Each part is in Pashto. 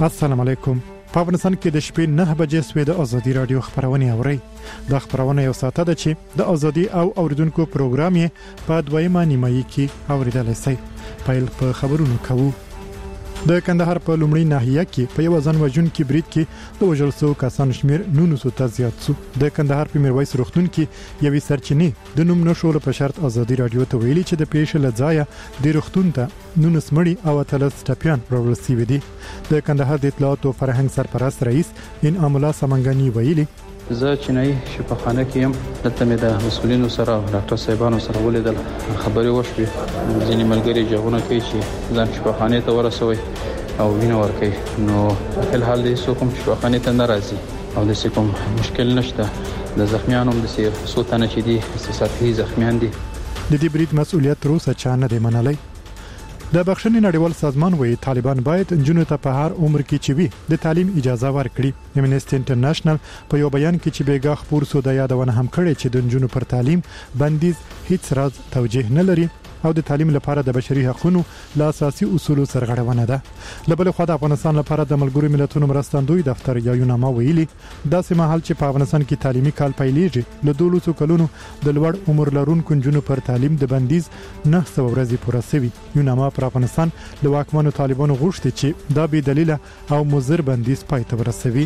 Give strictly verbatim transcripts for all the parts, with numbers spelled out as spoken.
السلام علیکم. په افغانستان کې د شپې نه بجې سوې د ازادي رادیو خبرونه اوري. د خبرونه یو ساعت ده چې د ازادي او اوریدونکو پروګرام یې په دویمه نیمایي کې اوریدل شي. پیل په خبرونو کوو. د کندهار په لومړی ناحیه کې په یو ځان وژن کې برید کې د وژل شوو کسانو شمیر نونو سو ته زیات شو. د کندهار په میرویس روغتون کې یوې سرچینې د نوم نشول په شرط ازادي رادیو ته ویلي چې د پیښې لځای د روغتون ته نونو سمړي او اتلس ټاپیان راوړل شوي دي. د کندهار د اطلاعات او فرهنګ سرپرست رئیس انعام الله سمنګانی ویلي زه چینای شفاخانه کې يم. دلته مې د مسؤلینو سره ډاکټر صاحبانو سره ولیدل، خبرې وشوې. ځینې ملګري جوونه کوي چې ځان شفاخانه ته ورسوي او وینه ورکوي. نو په الحال دې څوک هم شفاخانه ته نه راځي او د کوم مشکل نشته. د زخمیانو هم د څو تنه چې دي استثنایی زخمیان دي. د دې برید مسؤلیت روسه چا نه دی منلی. د بخښنې نړیوال سازمان وایي طالبان باید انجونو ته په هر عمر کې چې وي د تعلیم اجازه ورکړي. امنیسټي انټرنیشنل په یو بیان کې چې بیګا خبر سو د یادونه هم کړي چې د انجونو پر تعلیم بندیز هیڅ راز توجیه نه لري او د تعلیم لپاره د بشري حقوقو له اساسي اصولو سرغړونه ده. لبل خو د افغانستان لپاره د ملګرو ملتونو مرستندوی دفتر یا یوناما ویلي داسې مهال چې په افغانستان کې تعلیمي کال پیلېږي له دولسو کلونو د لوړ عمر لرونکو انجونو پر تعلیم د بندیز نه سو ورځې پوره شوی. یوناما پر افغانستان له واکمنو طالبانو غوښتي چې دا به دلیل او مضر بندیز پای ته ورسوي.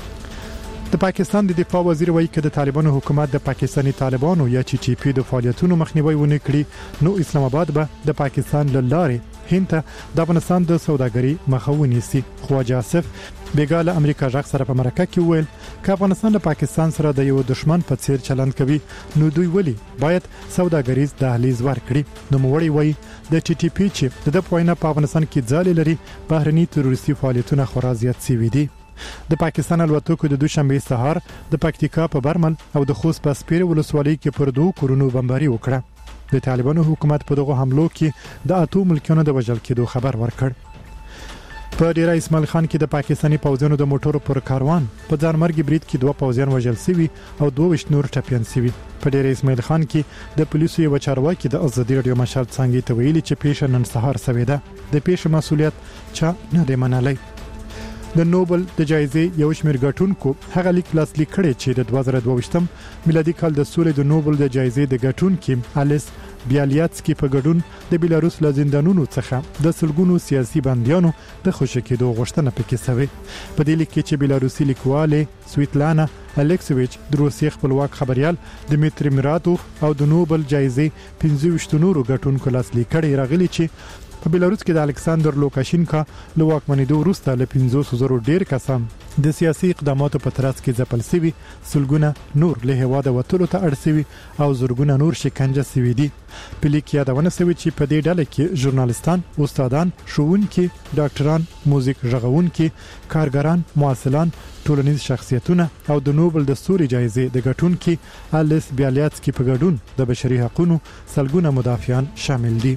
د پاکستان د دفاع وزیر وایي چې د طالبانو حکومت د پاکستاني طالبانو یا چې ټي پی د فعالیتونو مخنیوي ونه کړي نو اسلام آباد به د پاکستان له لارې هند ته د افغانستان د سوداګرۍ مخه ونیسي. خواجه آصف بیګاله امریکا ژغ سره په مرکه کې وویل چې افغانستان له پاکستان سره د یو دشمن په څیر چلند کوي نو دوی ولی باید سوداګریز دهلیز ورکړي. نو موړی وایي د ټي ټي پی چې د پوینه په افغانستان کې ځالې لري بهرني تروریستي فعالیتونه خورا زیات شوي دي. د پاکستان الوتکو د دوشنبه سهار د پکتیکا په برمل او د خوست په سپیر ولسوالۍ کې پر دوه کورونو بمباري وکړه. د طالبانو حکومت په دغه حملو کې د اته ملکونو د وژل کېدو خبر ورکړ. په ډیره اسماعیل خان کې د پاکستاني پوځونو د موټرو پر کاروان په ځانمرګي برید کې دوه پوځیان وژل شوي او دوه نور ټپيان شوي. په ډیره اسماعیل خان کې د پولیسو یو چارواکي د ازادي رادیو مشال څنګه ته ویلي چې پیښه نن سهار شوې ده. د پیښې مسؤلیت چا نه دی منلی. د نوبل د جایزې یو شمېر ګټونکو هغه لیک لاسلیک کړي چې د دوه زره دوه میلادي کال د سولې د نوبل د جایزې د ګټونکو الیس بیالیاتسکی په ګډون د بیلاروس له زندانونو څخه د سلګونو سیاسي بنديانو د خوشی کېدو غوښتنه پکې شوې. په دې لیک کې چې بیلاروسي لیکواله سویتلانا الکسویچ د روسیې خپلواک خبريال دمیتری میراتوف او د نوبل جایزې پنځه نورو ګټونکو لاسلیک کړي راغلي چې په بیلاروس کې د الکساندر لوکاشینکا له واکمنېدو وروسته له پنځوس زرو ډیر کسان د سیاسي اقداماتو په ترڅ کې ځپل شوي، سلګونه نور له هواده وټولو ته اړ شوي او زرګونه نور شکنجه شوي دي. په لیک یادونه شوې چې په دې ډله کې ژورنالیستان، استادان، ښوونکي، ډاکټران، موزیک غږونکي، کارګران، محصلان، ټولنیز شخصیتونه او د نوبل د سولې جایزې د ګټونکو الیس بیالیاتسکی په ګډون د بشري حقوقو سلګونه مدافعان شامل دي.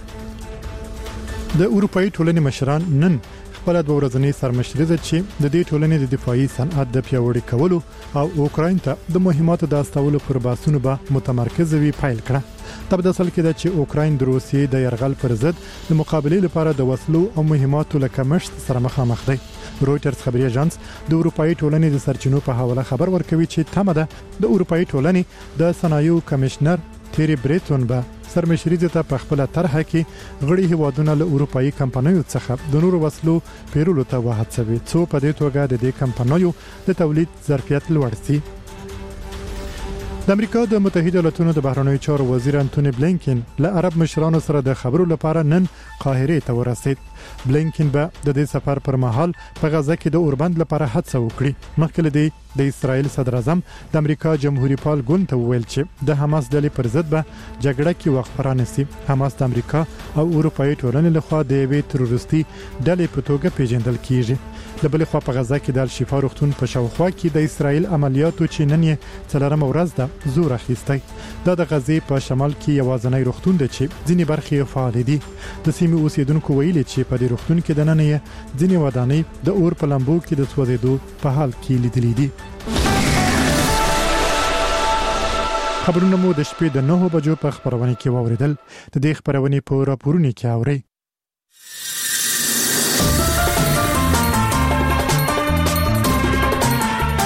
د اروپאי ټولنې مشران نن خپل د ورځنی سرمشري چې د دې ټولنې د دفاعي صنعت د پیاوړي کولو او اوکراین ته د مهماتو د استولو پر باسونو به متمرکز وي پیل کړه. تب د اصل کې د چې اوکراین د روسیې د يرغل پر ضد د مقابله لپاره د وسلو او مهماتو لکه مشت سره مخامخ دی. رويټرز خبري اژانس د اروپאי ټولنې د سرچینو په حواله خبر ورکوي چې تمه ده د اروپאי ټولنې د صنایعو کمشنر تیری بریتون به سرمشري ته په خپل طرحه کې غړي هوادونه له اروپאי کمپنیو څخه د نورو وسلو پیرولو ته وهڅوي څو په دې توګه د دې کمپنیو د تولید ظرفیت لوړ شي. د امریکا د متحده ایالاتونو د بهرنیو چارو وزیر انټونی بلینکن له عرب مشرانو سره د خبرو لپاره نن قاهره ته ورسید. بلینکن به د دې سفر پر مهال په غزه کې د اوربند لپاره هڅه وکړي. مخکې دی د اسرایل صدر اعظم د امریکا جمهوریت پال ګوند ته ویل چې د حماس ډلې پر ضد به جګړه کې وخت پرانسي. حماس د امریکا او اروپאי ټولنې لخوا د یوې تروریستي ډلې په توګه پیژندل کیږي. د بل خوا په غزه کې د شفا روغتون په شاوخوا کې د اسرایل عملیاتو چې نن یې څلورم ورځ ده زور اخیستی. دا د غزې په شمال کې یوازینی روغتون دی چې ځینې برخې فعال دي. د سیمې اوسیدونکو ویلي چې په دې روغتون کې د نن یې ځینې ودانۍ د اور په لمبو کې د سوځېدو په حال کې لیدلې دي. خبرونه مو د شپې د نهو بجو په خبرونه کې واوریدل. د دې خبرونه په راپورونه کې اوري.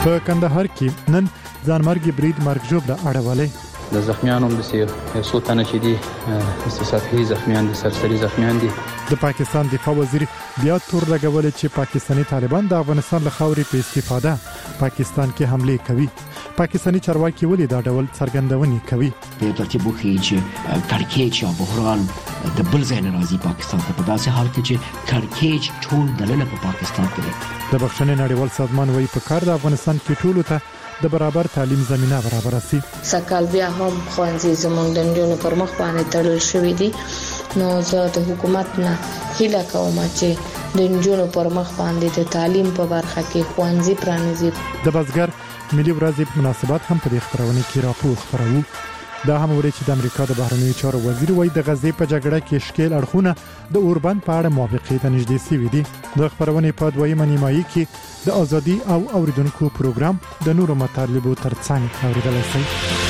په کندهار کې نن ځانمرګي برید مرګ ژوبله اړولې د زخمیانو هم د یو څو تنه چې دي سطحي زخمیان دي سرسري زخمیان دي د پاکستان دفاع وزیر بیا تور لګولې چې پاکستاني طالبان د افغانستان له خاورې په استفاده پاکستان کې حمله کوي پاکستاني چارواکي ولې دا ډول څرګندونې کوي په ترتیب وکړي چې کړکېچ یا بحران د بل ځای نه راځي پاکستان ته په داسې حال کې چې کړکېچ ټول دلنه په پاکستان کې دی د بخښنې نړیوال سازمان وایي په کار د افغانستان کې ټولو ته د برابر تعلیم زمينه برابر سي سکهال بیا هم خوانځي زمونږ د نجونو پر مخ باندې تړل شوې دي نو زه د حکومت نه هیله کوم چې د نجونو پر مخ باندې د تعلیم په برخه کې خوانځي پرانیزي د بازګر ملي ورځې په مناسبت هم په دې خبرونه کې راپور خبرو دا هم ورې چې د امریکا د بهرنیو چارو وزیر وایي د غزې په جګړه کې شکیل اړخونه د اوربند په اړه موافقې ته نږدې شوي دي د خبرونې په دویمه نیمایي کې د ازادي او اوریدونکو پروګرام د نورو مطالبو ترڅنګ اوریدلای شئ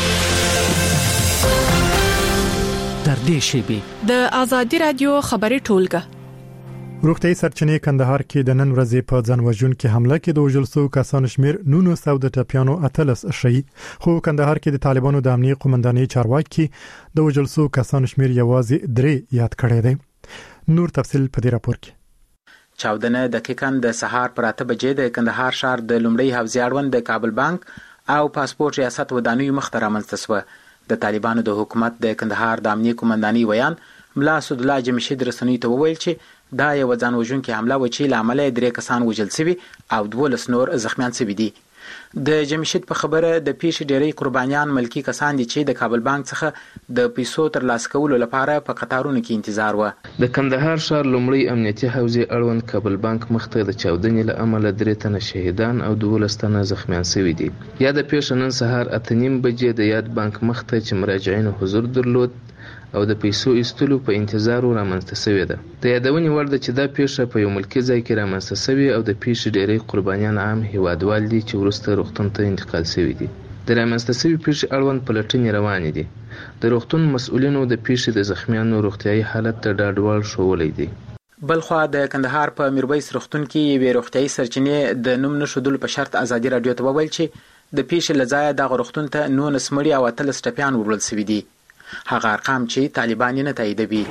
تر دې شی د ازادي رادیو خبري ټولګه روغتي سرچینې کندهار کې د نن ورځې په ځانوژن کې حمله کې د وژل کسانو شمیر نونو سو د ټپیانو اتلس شي خو کندهار کې د طالبانو د امنیت قومندانۍ چارواکي د وژل کسانو شمیر یوازې درې یاد کړی دی نور تفصیل په دې راپور کې چاودنه دقیقاً د سهار پر اته بجې د کندهار ښار د لومړی حوزې اړوند د کابل بانک او پاسپورت ریاست ودانیو مخ ته رامنځته شوه د طالبانو د حکومت د کندهار د امنیت قومندانۍ ویان ملا اسد الله جمشید رسنۍ ته وویل چې دا یو ځانوژونکې حمله و چې لامل درې کسان وژل شوي او دولس نور زخمیان شوي دي د جمشید په خبره د پیښې ډېری قربانیان ملکی کسان دي چې د کابل بانک څخه د پیسو ترلاسه کولو لپاره په قطارونو کې انتظار و د کندهار ښار لومړی امنیتي حوزې اړوند کابل بانک مخته د چاودنې له امله درې تنه شهیدان او دولس تنه زخمیان شوي دي یا د پیښې نن سهار اته نیم بجې د یاد بانک مخته چې مراجعینو حضور درلود او د پیسو ایستلو په انتظار رامنځته شوې ده د یادونې وړ ده چې دا پیښه په یو ملکي ځای کې رامنځته شوې او د پیښې ډېری قربانیان عام هیوادوال دي چې وروسته روغتون ته انتقال شوي دي د رامنځته شوې پیښې اړوند پلټنې روانې دي د روغتون مسؤلینو د پیښې د زخمیانو روغتیایي حالت ته ډاډوال ښوولی دی بلخوا د کندهار په میرویس روغتون کې یوې روغتیایي سرچینې د نوم نښودلو په شرط ازادي راډیو ته وویل چې د پیښې له ځایه دغه روغتون ته نولس مړي او اتلس ټپیان وړل شوي دي هغه ارقام چې طالبان نه تاییدوي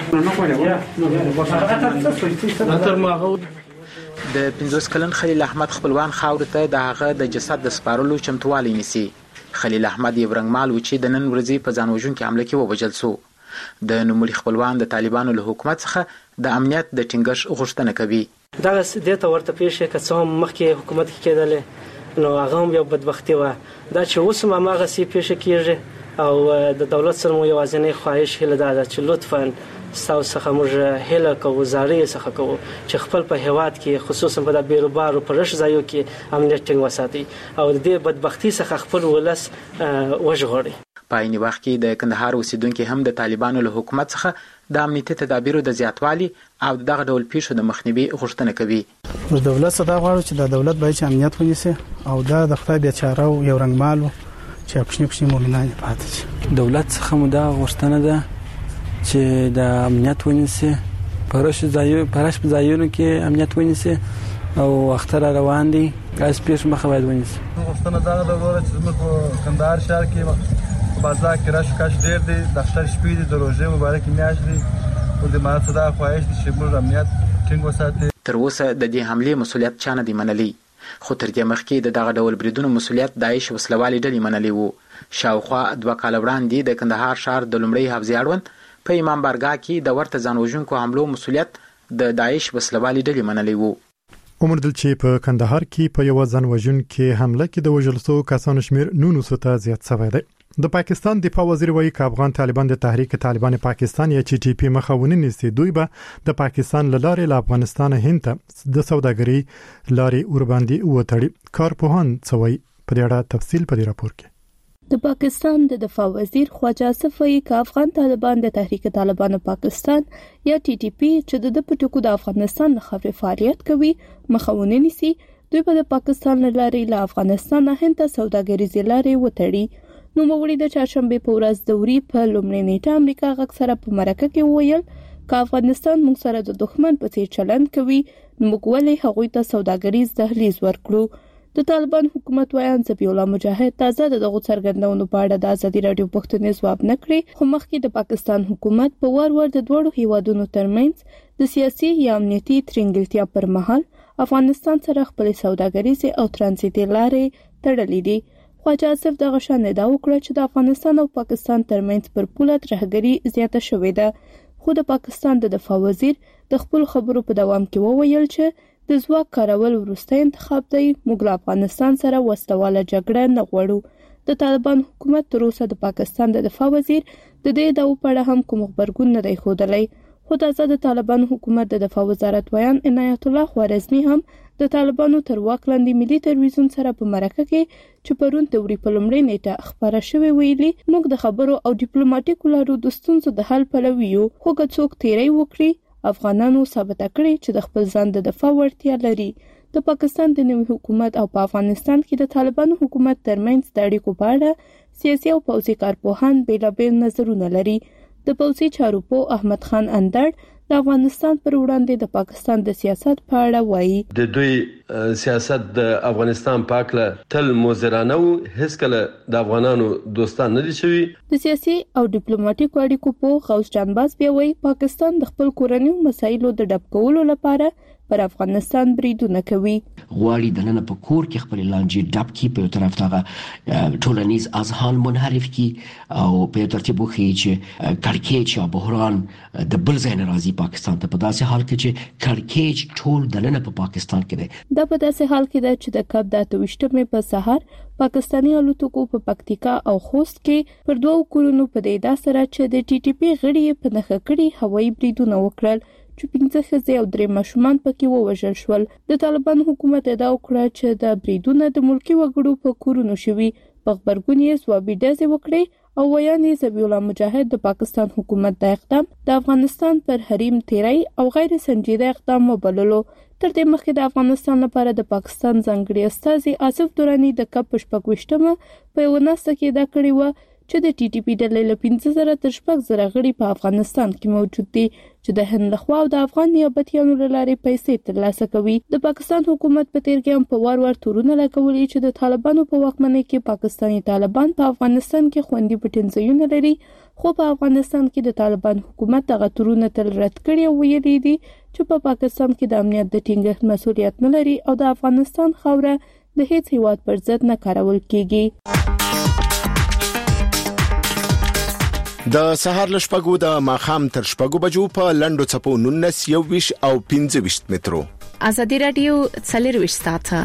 د پنځوس کلن خلیل احمد خپلوان خاورې ته د هغه د جسد د سپارلو چمتووالی نیسي خلیل احمد یو رنګمال و چې د نن ورځې په ځانوژونکې حمله کې ووژل شو د نوموړي خپلوان د طالبانو له حکومت څخه د امنیت د ټینګښت غوښتنه کوي دا د ته ورته پیښه که څه هم مخکې حکومت کې کېدل نو هغه هم یو بدبختي و دا چې اوس هم هغه سي پیښه کېږي او د دولت سره مو یوازینی خواهش هله ده چې لطفاً تاسو څخه موږ هله کوو زارې څخه کوو چې خپل په هیواد کې خصوصا په د بیروبارو پرش ځایو کې امنیت ټینګ وساتي او د دې بدبختی څخه خپل ولس وژغوري په عین وخت کې د کندهار اوسیدونکو هم د طالبانو له حکومت څخه د امنیتي تدابیرو د زیاتوالي او دغه ډول پیښو د مخنیوي غوښتنه کوي موږ دولت څخه غواړو چې د دولت باید امنیت ونیسي او دا د خدای بیچاره یو رنګمالو چې کوچني کوچني مؤمنان پاتې شي دولت څخه مو دا غوښتنه ده چې د امنیت ونیسي پرش ځایو پرش ځایونو کې امنیت ونیسي او اختر روان دي اس پیښ مخه باید ونیسي غوښتنه دا ده چې موږ په کندهار شهر کې بازار کې راش کاش ډېر دي د اختر شپې دي د روزې مبارک میاشت دي او د ماته دا خواهش دي چې موږ امنیت ټینګ وساتو تر اوسه د دې حمله مسولیت چا نه دی منلی خو تر دې مخکې د دغه ډول بریدونو مسولیت داعش وسلوالي ډلې منلې وو شاوخوا دوه کاله وړاندې د کندهار ښار د لومړۍ حوزې اړوند په امام بارګاه کې د ورته ځانوژونکو حملو مسولیت د داعش وسلوالي ډلې منلې وو عمر دل چې په کندهار کې په یو ځانوژونکې حمله کې د وژل شوو کسانو شمیر نونو ته زیات شوی دی د پاکستان دفاع وزیر وایي چې افغان طالبان د تحریک طالبان پاکستان یا ټي ټي پی مخاونین نيسي دوی به د پاکستان لاره له افغانستان هند ته د سوداګري لارې اورباندي وټړي کارپوهان څوي په دې اړه تفصیل په دې راپور کې د پاکستان د دفاع وزیر خواجه اسف وایي چې افغان طالبان د تحریک طالبان پاکستان یا ټي ټي پی چې د پټکو د افغانستان خبري فعالیت کوي مخاونین نيسي دوی به د پاکستان لارې له افغانستان هند ته سوداګریزي لارې وټړي نو مغوړي د چاشنبه په ورځ دوري په لومړنۍ نیټه امریکا غږ سره په مرکه کې ویل چې افغانستان موږ سره د دښمن په څیر چلند کوي نو موږ ولې هغوی ته سوداګریز دهلیز ورکړو د طالبان حکومت وایان ذبیح الله مجاهد تازه دغه څرګندونو په اړه د ازادي رادیو پښتنې ځواب نکړي، خو مخکې د پاکستان حکومت په وار وار د دوړو هیوادونو ترمنځ د سیاسي یا امنیتي ترنګلتیا پر مهال افغانستان سره خپل سوداګریزي او ترانزیتي لارې تړلې دي. خواجه آصف دغه شان ادعا وکړه چې د افغانستان او پاکستان ترمنځ پر پوله ترهګري زیاته شوې ده، خو د پاکستان د دفاع وزیر د خپل خبرو په دوام کې وویل چې د ځواک کارول وروستی انتخاب دی، موږ له افغانستان سره وسلواله جګړه نه غواړو. د طالبان حکومت تر اوسه د پاکستان د دفاع وزیر د دې ادعاو په اړه هم کوم خبرګون نه دی ښودلی، خو تازه د طالبان حکومت د دفاع وزارت ویان عنایت الله خوارزمي هم د طالبانو تر واک لاندې ملي تلویزیون سره په مرکه کې چې پرون توري په لومړۍ نیټه خبره شوې ویلي، موږ د خبرو او ډیپلوماټیکو لارو د ستونزو د حل پلوي یو، خو که څوک تیری وکړي افغانانو ثابت کړي چې د خپل ځان د دفاع وړتیا لري. د پاکستان د نوي حکومت او په افغانستان کې د طالبانو حکومت ترمنځ د اړیکو په اړه سیاسي او پوځي کارپوهان بیلابیل نظرونه لري. د پوځي چارو پوه احمد خان اندړ د افغانستان پر وړاندې د پاکستان د سیاست په اړه وایي. د دوی سیاست د افغانستان په اړه تل مزرانه او هیڅ کله د افغانانو دوستان نه دي شوي. د سیاسي او ډیپلوماټیکو اړیکو په غوث جانباز بیا وایي پاکستان د خپل کورنیو مسایلو د ډب کولو لپاره پر افغانستان بریدونه کوي. غواړي د نن په کور کې خپل لانجې ډب کی، په طرف ته ټولنیز اذهان منحرف کی او په ترتیب وخی چې کړکېچ او بحران د بل ځای نه راځي پاکستان ته، په داسې حال کې چې کړکېچ ټول د نن په پاکستان کې دی. دا په داسې حال کې ده چې د کب د اته ویشتمې په سهار پاکستاني الوتکو په پکتیکا او خوست کې پر دوه کورونو په دې دا سره چې د ټي ټي پی غړي په نخښه کړي هوایي بریدونه وکړل چې پنځه ښځې او درې ماشومان پکې ووژل شول. د طالبان حکومت ادعا وکړه چې د بریدونه د ملکي وګړو په کورونو شوي. په خبرګون یې ځوابي ډزې وکړې او ویان یې ذبیح الله مجاهد د پاکستان حکومت د اقدام د افغانستان پر حریم تیری او غیر سنجیده اقدام وبللو. تر دې مخکې د افغانستان لپاره د پاکستان ځانګړي استازي آصف درانی د کپ په شپږ ویشتمه په یوه ناسته کې دا کړې وه چې د ټي ټي پی ډلې له پنځه زره تر شپږ زره غړي په افغانستان کې موجود دي چې د هند لخوا او د افغان نیابتیانو له لارې پیسې ترلاسه کوي. د پاکستان حکومت په تیر کې هم په وار وار تورونه لګولي چې د طالبانو په واکمنۍ کې پاکستاني طالبان په افغانستان کې خوندي پټنځایونه لري، خو په افغانستان کې د طالبان حکومت دغه تورونه تل رد کړي او ویلي دي چې په پاکستان کې د امنیت د ټینګښت مسؤلیت نه لري او د افغانستان خاوره د هیڅ هیواد پر ضد نه کارول کیږي. د سهار لشپګو د ماخام تر شپګو بجو په لندو چپو نونس یو ویش او پنځه ویش مترو. ازادي رادیو څلور ویش ساعته.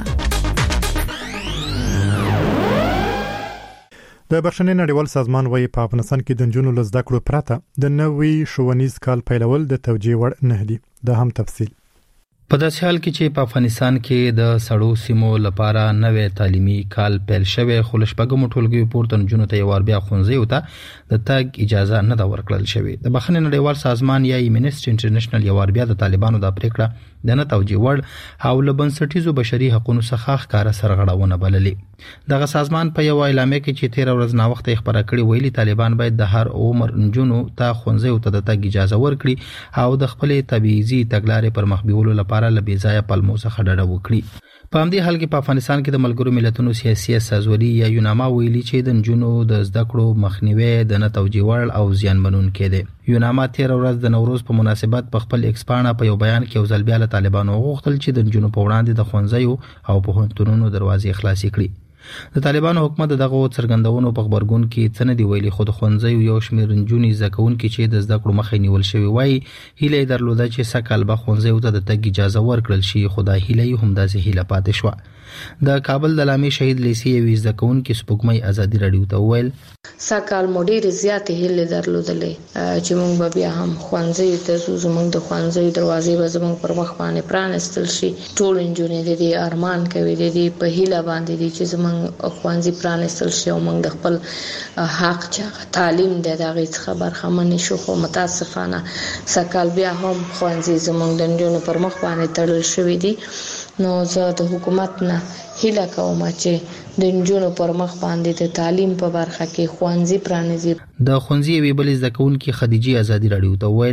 د بخښنې نړیوال سازمان وايي په افغانستان کې د جنونو لزده کړو پرته د نوي ښوونیز کال پیلول د توجیه وړ نه دي. د هم تفصیل په داسې حال کې چې په افغانستان کې د سړو سیمو لپاره نوې تعلیمي کال پیل شوی، خو لشپږم ټولګي پورته نجونو ته یو بیا ښوونځیو ته د تګ اجازه نه ده ورکړل شوې. د بخښنې نړیوال سازمان یا ایمنسټي انټرنیشنل یو بیا د طالبانو د پریکړه د نه توجیه وړ او له بنسټیزو بشري حقوقو څخه ښکارا سرغړونه بللې. دغه سازمان په یو اعلامیه کې چې تیر ورځ نا وخت خبره کړې ویلي طالبان باید د هر عمر نجونو ته ښوونځیو ته د تګ اجازه ورکړي او د خپل طبيعي تګلارې پر مخ بیولو لپاره لبي ځای پلمو څخه ډډه وکړي. په همدې حال کې په افغانستان کې د ملګرو ملتونو سیاسي سازوري یا یوناما ویلي چې د نجونو د زده کړو مخنیوي د نه توجیه وړ او زیانمنونکي دي. یوناما تیر ورځ د نوروز په مناسبت په خپل ایکس پاڼه په یو بیان کې یو ځل بیا له طالبانو غوښتل چې د نجونو په وړاندې د ښوونځیو او پوهنتونونو دروازې خلاصې کړي. د طالبانو حکومت دغه څرګندونو په خبرګون کې څه نه دی ویلي، خو د ښوونځیو یو شمېر نجونې زده کوونکي چې د زده کړو مخې نیول شوي وایي هیله یې درلوده چې سږ به ښوونځیو ته د تګ اجازه ورکړل شي، خو دا هیله یې همداسې هیله پاتې شوه. د کابل د لامي شهید لیسې یوې زده کوونکې سپوږمۍ ازادي راډیو ته وویل سږ مو ډېرې زیاتې هیلې درلودلې چې موږ به بیا هم ښوونځیو ته ځو، زموږ د ښوونځیو دروازې به زموږ پر مخ باندې پرانیستل شي. ټول نجونې د دې ارمان کوي، د دې په هیله باندې دي چې زموږ ښوونځي پرانیستل شي او موږ د خپل حق چې تعلیم دی د هغې څخه برخمن شو. خو متاسفانه سږ بیا هم ښوونځي زموږ د نجونو پر مخ باندې تړل شوي دي. نو زه د حکومت نه هیله کوم چې د نجونو پر مخ باندې د تعلیم په برخه کې ښوونځي پرانیزي. د ښوونځي یوې بلې زده کوونکې خدیجې ازادي راډیو ته وویل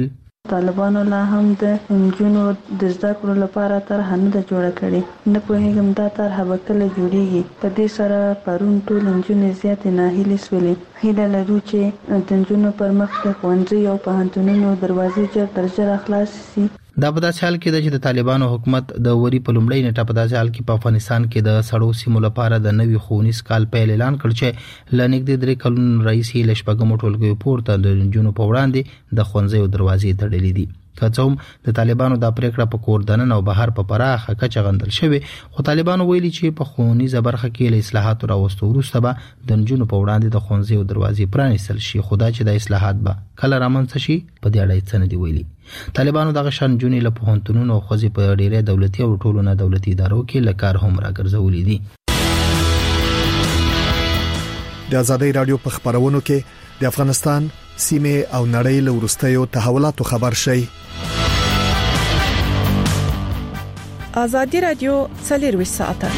طالبانو لا هم د انجونو د زده کړو لپاره طرح نه ده جوړه کړې. نه پوهېږم دا طرح به کله جوړېږي. په دې سره پرون ټول نجونې زیاتې ناهیلې شولې. هیله لرو چې د نجونو پر مخ د ښوونځي او پوهنتونونو دروازې ژر تر ژره خلاصې سي. دا په داسې حال کې ده چې د طالبانو حکومت د وری په لومړۍ نیټه په داسې حال کې په افغانستان کې د سړو سیمو لپاره د نوي ښوونیز کال پیل اعلان کړ چې ل نږدې درې کلونو راهیسې له شپږمو ټولګیو پورته د نجونو په وړاندې د ښوونځیو دروازې تړلې دي. که څه هم د طالبانو دا پریکړه په کور دننه او بهر په پراخه کچه غندل شوې، خو طالبانو ویلي چې په ښوونیزه برخه کې له اصلاحاتو راوستو وروسته به د نجونو په وړاندې د ښوونځیو دروازې پرانیستل شي، خو دا چې د اصلاحات به کله رامنځته شي په دې اړه څه نه دي ویلي. طالبانو دغه شان نجونې له پوهنتونونو او ښځې په ډېری دولتي او ټولو نه دولتي ادارو کې له کار هم راګرځولي دي. د ازادۍ رادیو په خبرونو کې د افغانستان سیمه او نړۍ له وروستیو تحولاتو خبر شي. ازادي رادیو څلور ساعته.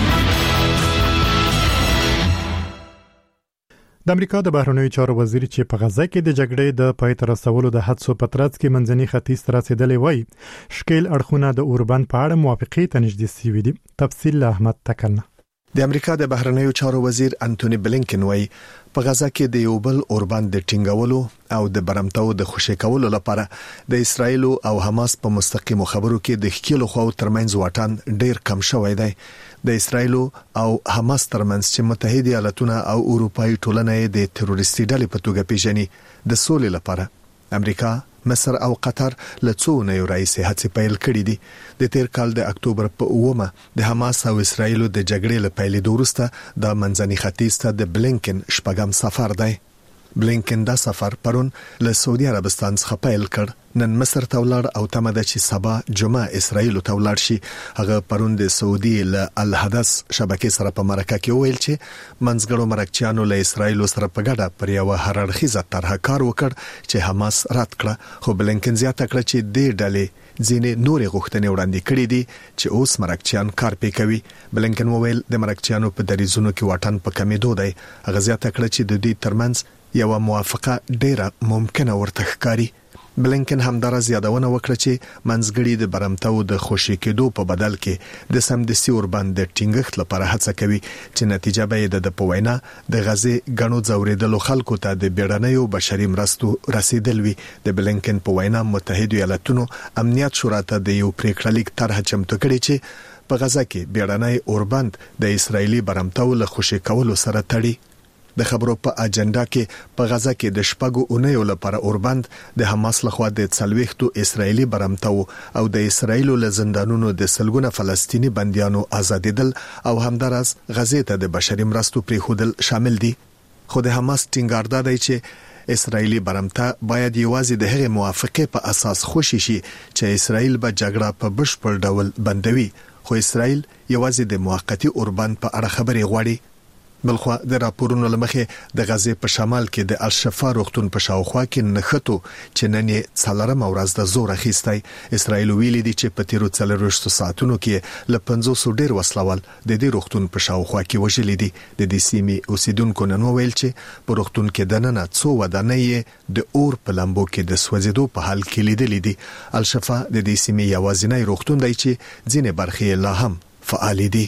د امریکا د بهرنیو چارو وزیر چې په غزه کې د جګړې د پای ته رسولو د حدسو په ترڅ کې منځني ختیځ ته رسیدلې وای، شکیل اړخونه د اوربند په اړه موافقې ته نږدې شوي دي. تفصیل احمد تکلنه. د امریکا د بهرنیو چارو وزیر انټونی بلینکن وای په غزه کې د یو بل اوربند د ټینګولو او د برمتو د خوشی کولو لپاره د اسرایل او حماس په مستقیمو خبرو کې د خکیلو خو ترمنځ واټن ډیر کم شوی دی. د اسرایل او حماس ترمنځ چې متحده ایالاتونه او اروپאי ټولنه د تروریستي ډلې په توګه پیژني، د سولې لپاره امریکا، مصر او قطر له څو نه راځي هڅې پیل کړې دي. د تیر کال د اکتوبر په اومه د حماس او اسرایل د جګړې له پیلېدو وروسته د منځني ختیځ ته د بلینکن شپږم سفر دی. بلینکن دا سفر پرون له سعودي عربستان څخه پیل کړ. نن مصر ته ولاړ او تمه ده چې سبا جمعه اسرایل ته ولاړ شي. هغه پرون د سعودي له الحدث شبکې سره په مرکه کې ویل چې منځګړو مرکچیانو له اسرایل سره په ګډه پر یو هررخیزه طرح کار وکړ چې حماس رد کړ. خو بلینکن زیاته کړ چې د ډلې ځینې نورې غوښتنې وړاندې کړې دي چې اوس مرکچیان کار پې کوي. بلینکن وویل د مرکچیانو په دریزونو کې واټن په کمیدو دی. هغه زیاته کړ چې د دې ترمنځ یو موافقه ډیره ممکنه ورته ښکاري. بلینکن همدارا زیادونه وکړه چې منځګړي د برمتو د خوشی کېدو په بدل کې د سمدستي اوربند د ټینګښت لپاره هڅه کوي چې نتیجه به د پوینا د غزې غنو ځوریدلو خلکو ته د بیړنیو بشري مرستو رسیدل وي. د بلینکن په وینا متحده ایالاتونو امنیت شورا ته د یو پریکړلیک طرح چمتو کړي چې په غزه کې بیړنی اوربند د اسرایلی برمتو له خوشی کولو سره تړي. د خبرو په اجنډا کې په غزه کې د شپږو اونیو لپاره اوربند د حماس لخوا د څلويختو اسرایلی برمتو او د اسرایل له زندانونو د سلګونه فلسطینی بنديانو آزادیدل او همدارس غزې ته د بشري مرستو پریښودل شامل دي. خو د حماس ټینګار دی چې اسرایلی برمته باید یوازې د هغې موافقه په اساس خوشی شي چې اسرایل به جګړه په بشپړ ډول بندوي. خو اسرایل یوازې د موقتی اوربند په اړه خبرې غواړي. بلخوا د راپورونو لمخې د غزې په شمال کې د الشفا روغتون په شاوخوا کې نښتو چې نن یې څلورم ورځ د زور اخیستی. اسرایل ویلي دي چې په تیرو څلورویشتو ساعتونو کې له پنځوسو ډیر وسلوال د دې روغتون په شاوخوا کې وژلي دي. د دې سیمې اوسیدونکو نن ویل چې په روغتون کې دننه څو ودانۍ د اور په لمبو کې د سوځېدو په حال کې لیدلې دي. الشفا د دې سیمې یوازینی روغتون دی چې ځینې برخې لا هم فعال دي.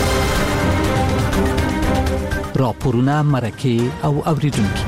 راپورونه مرکه او اوریدونکو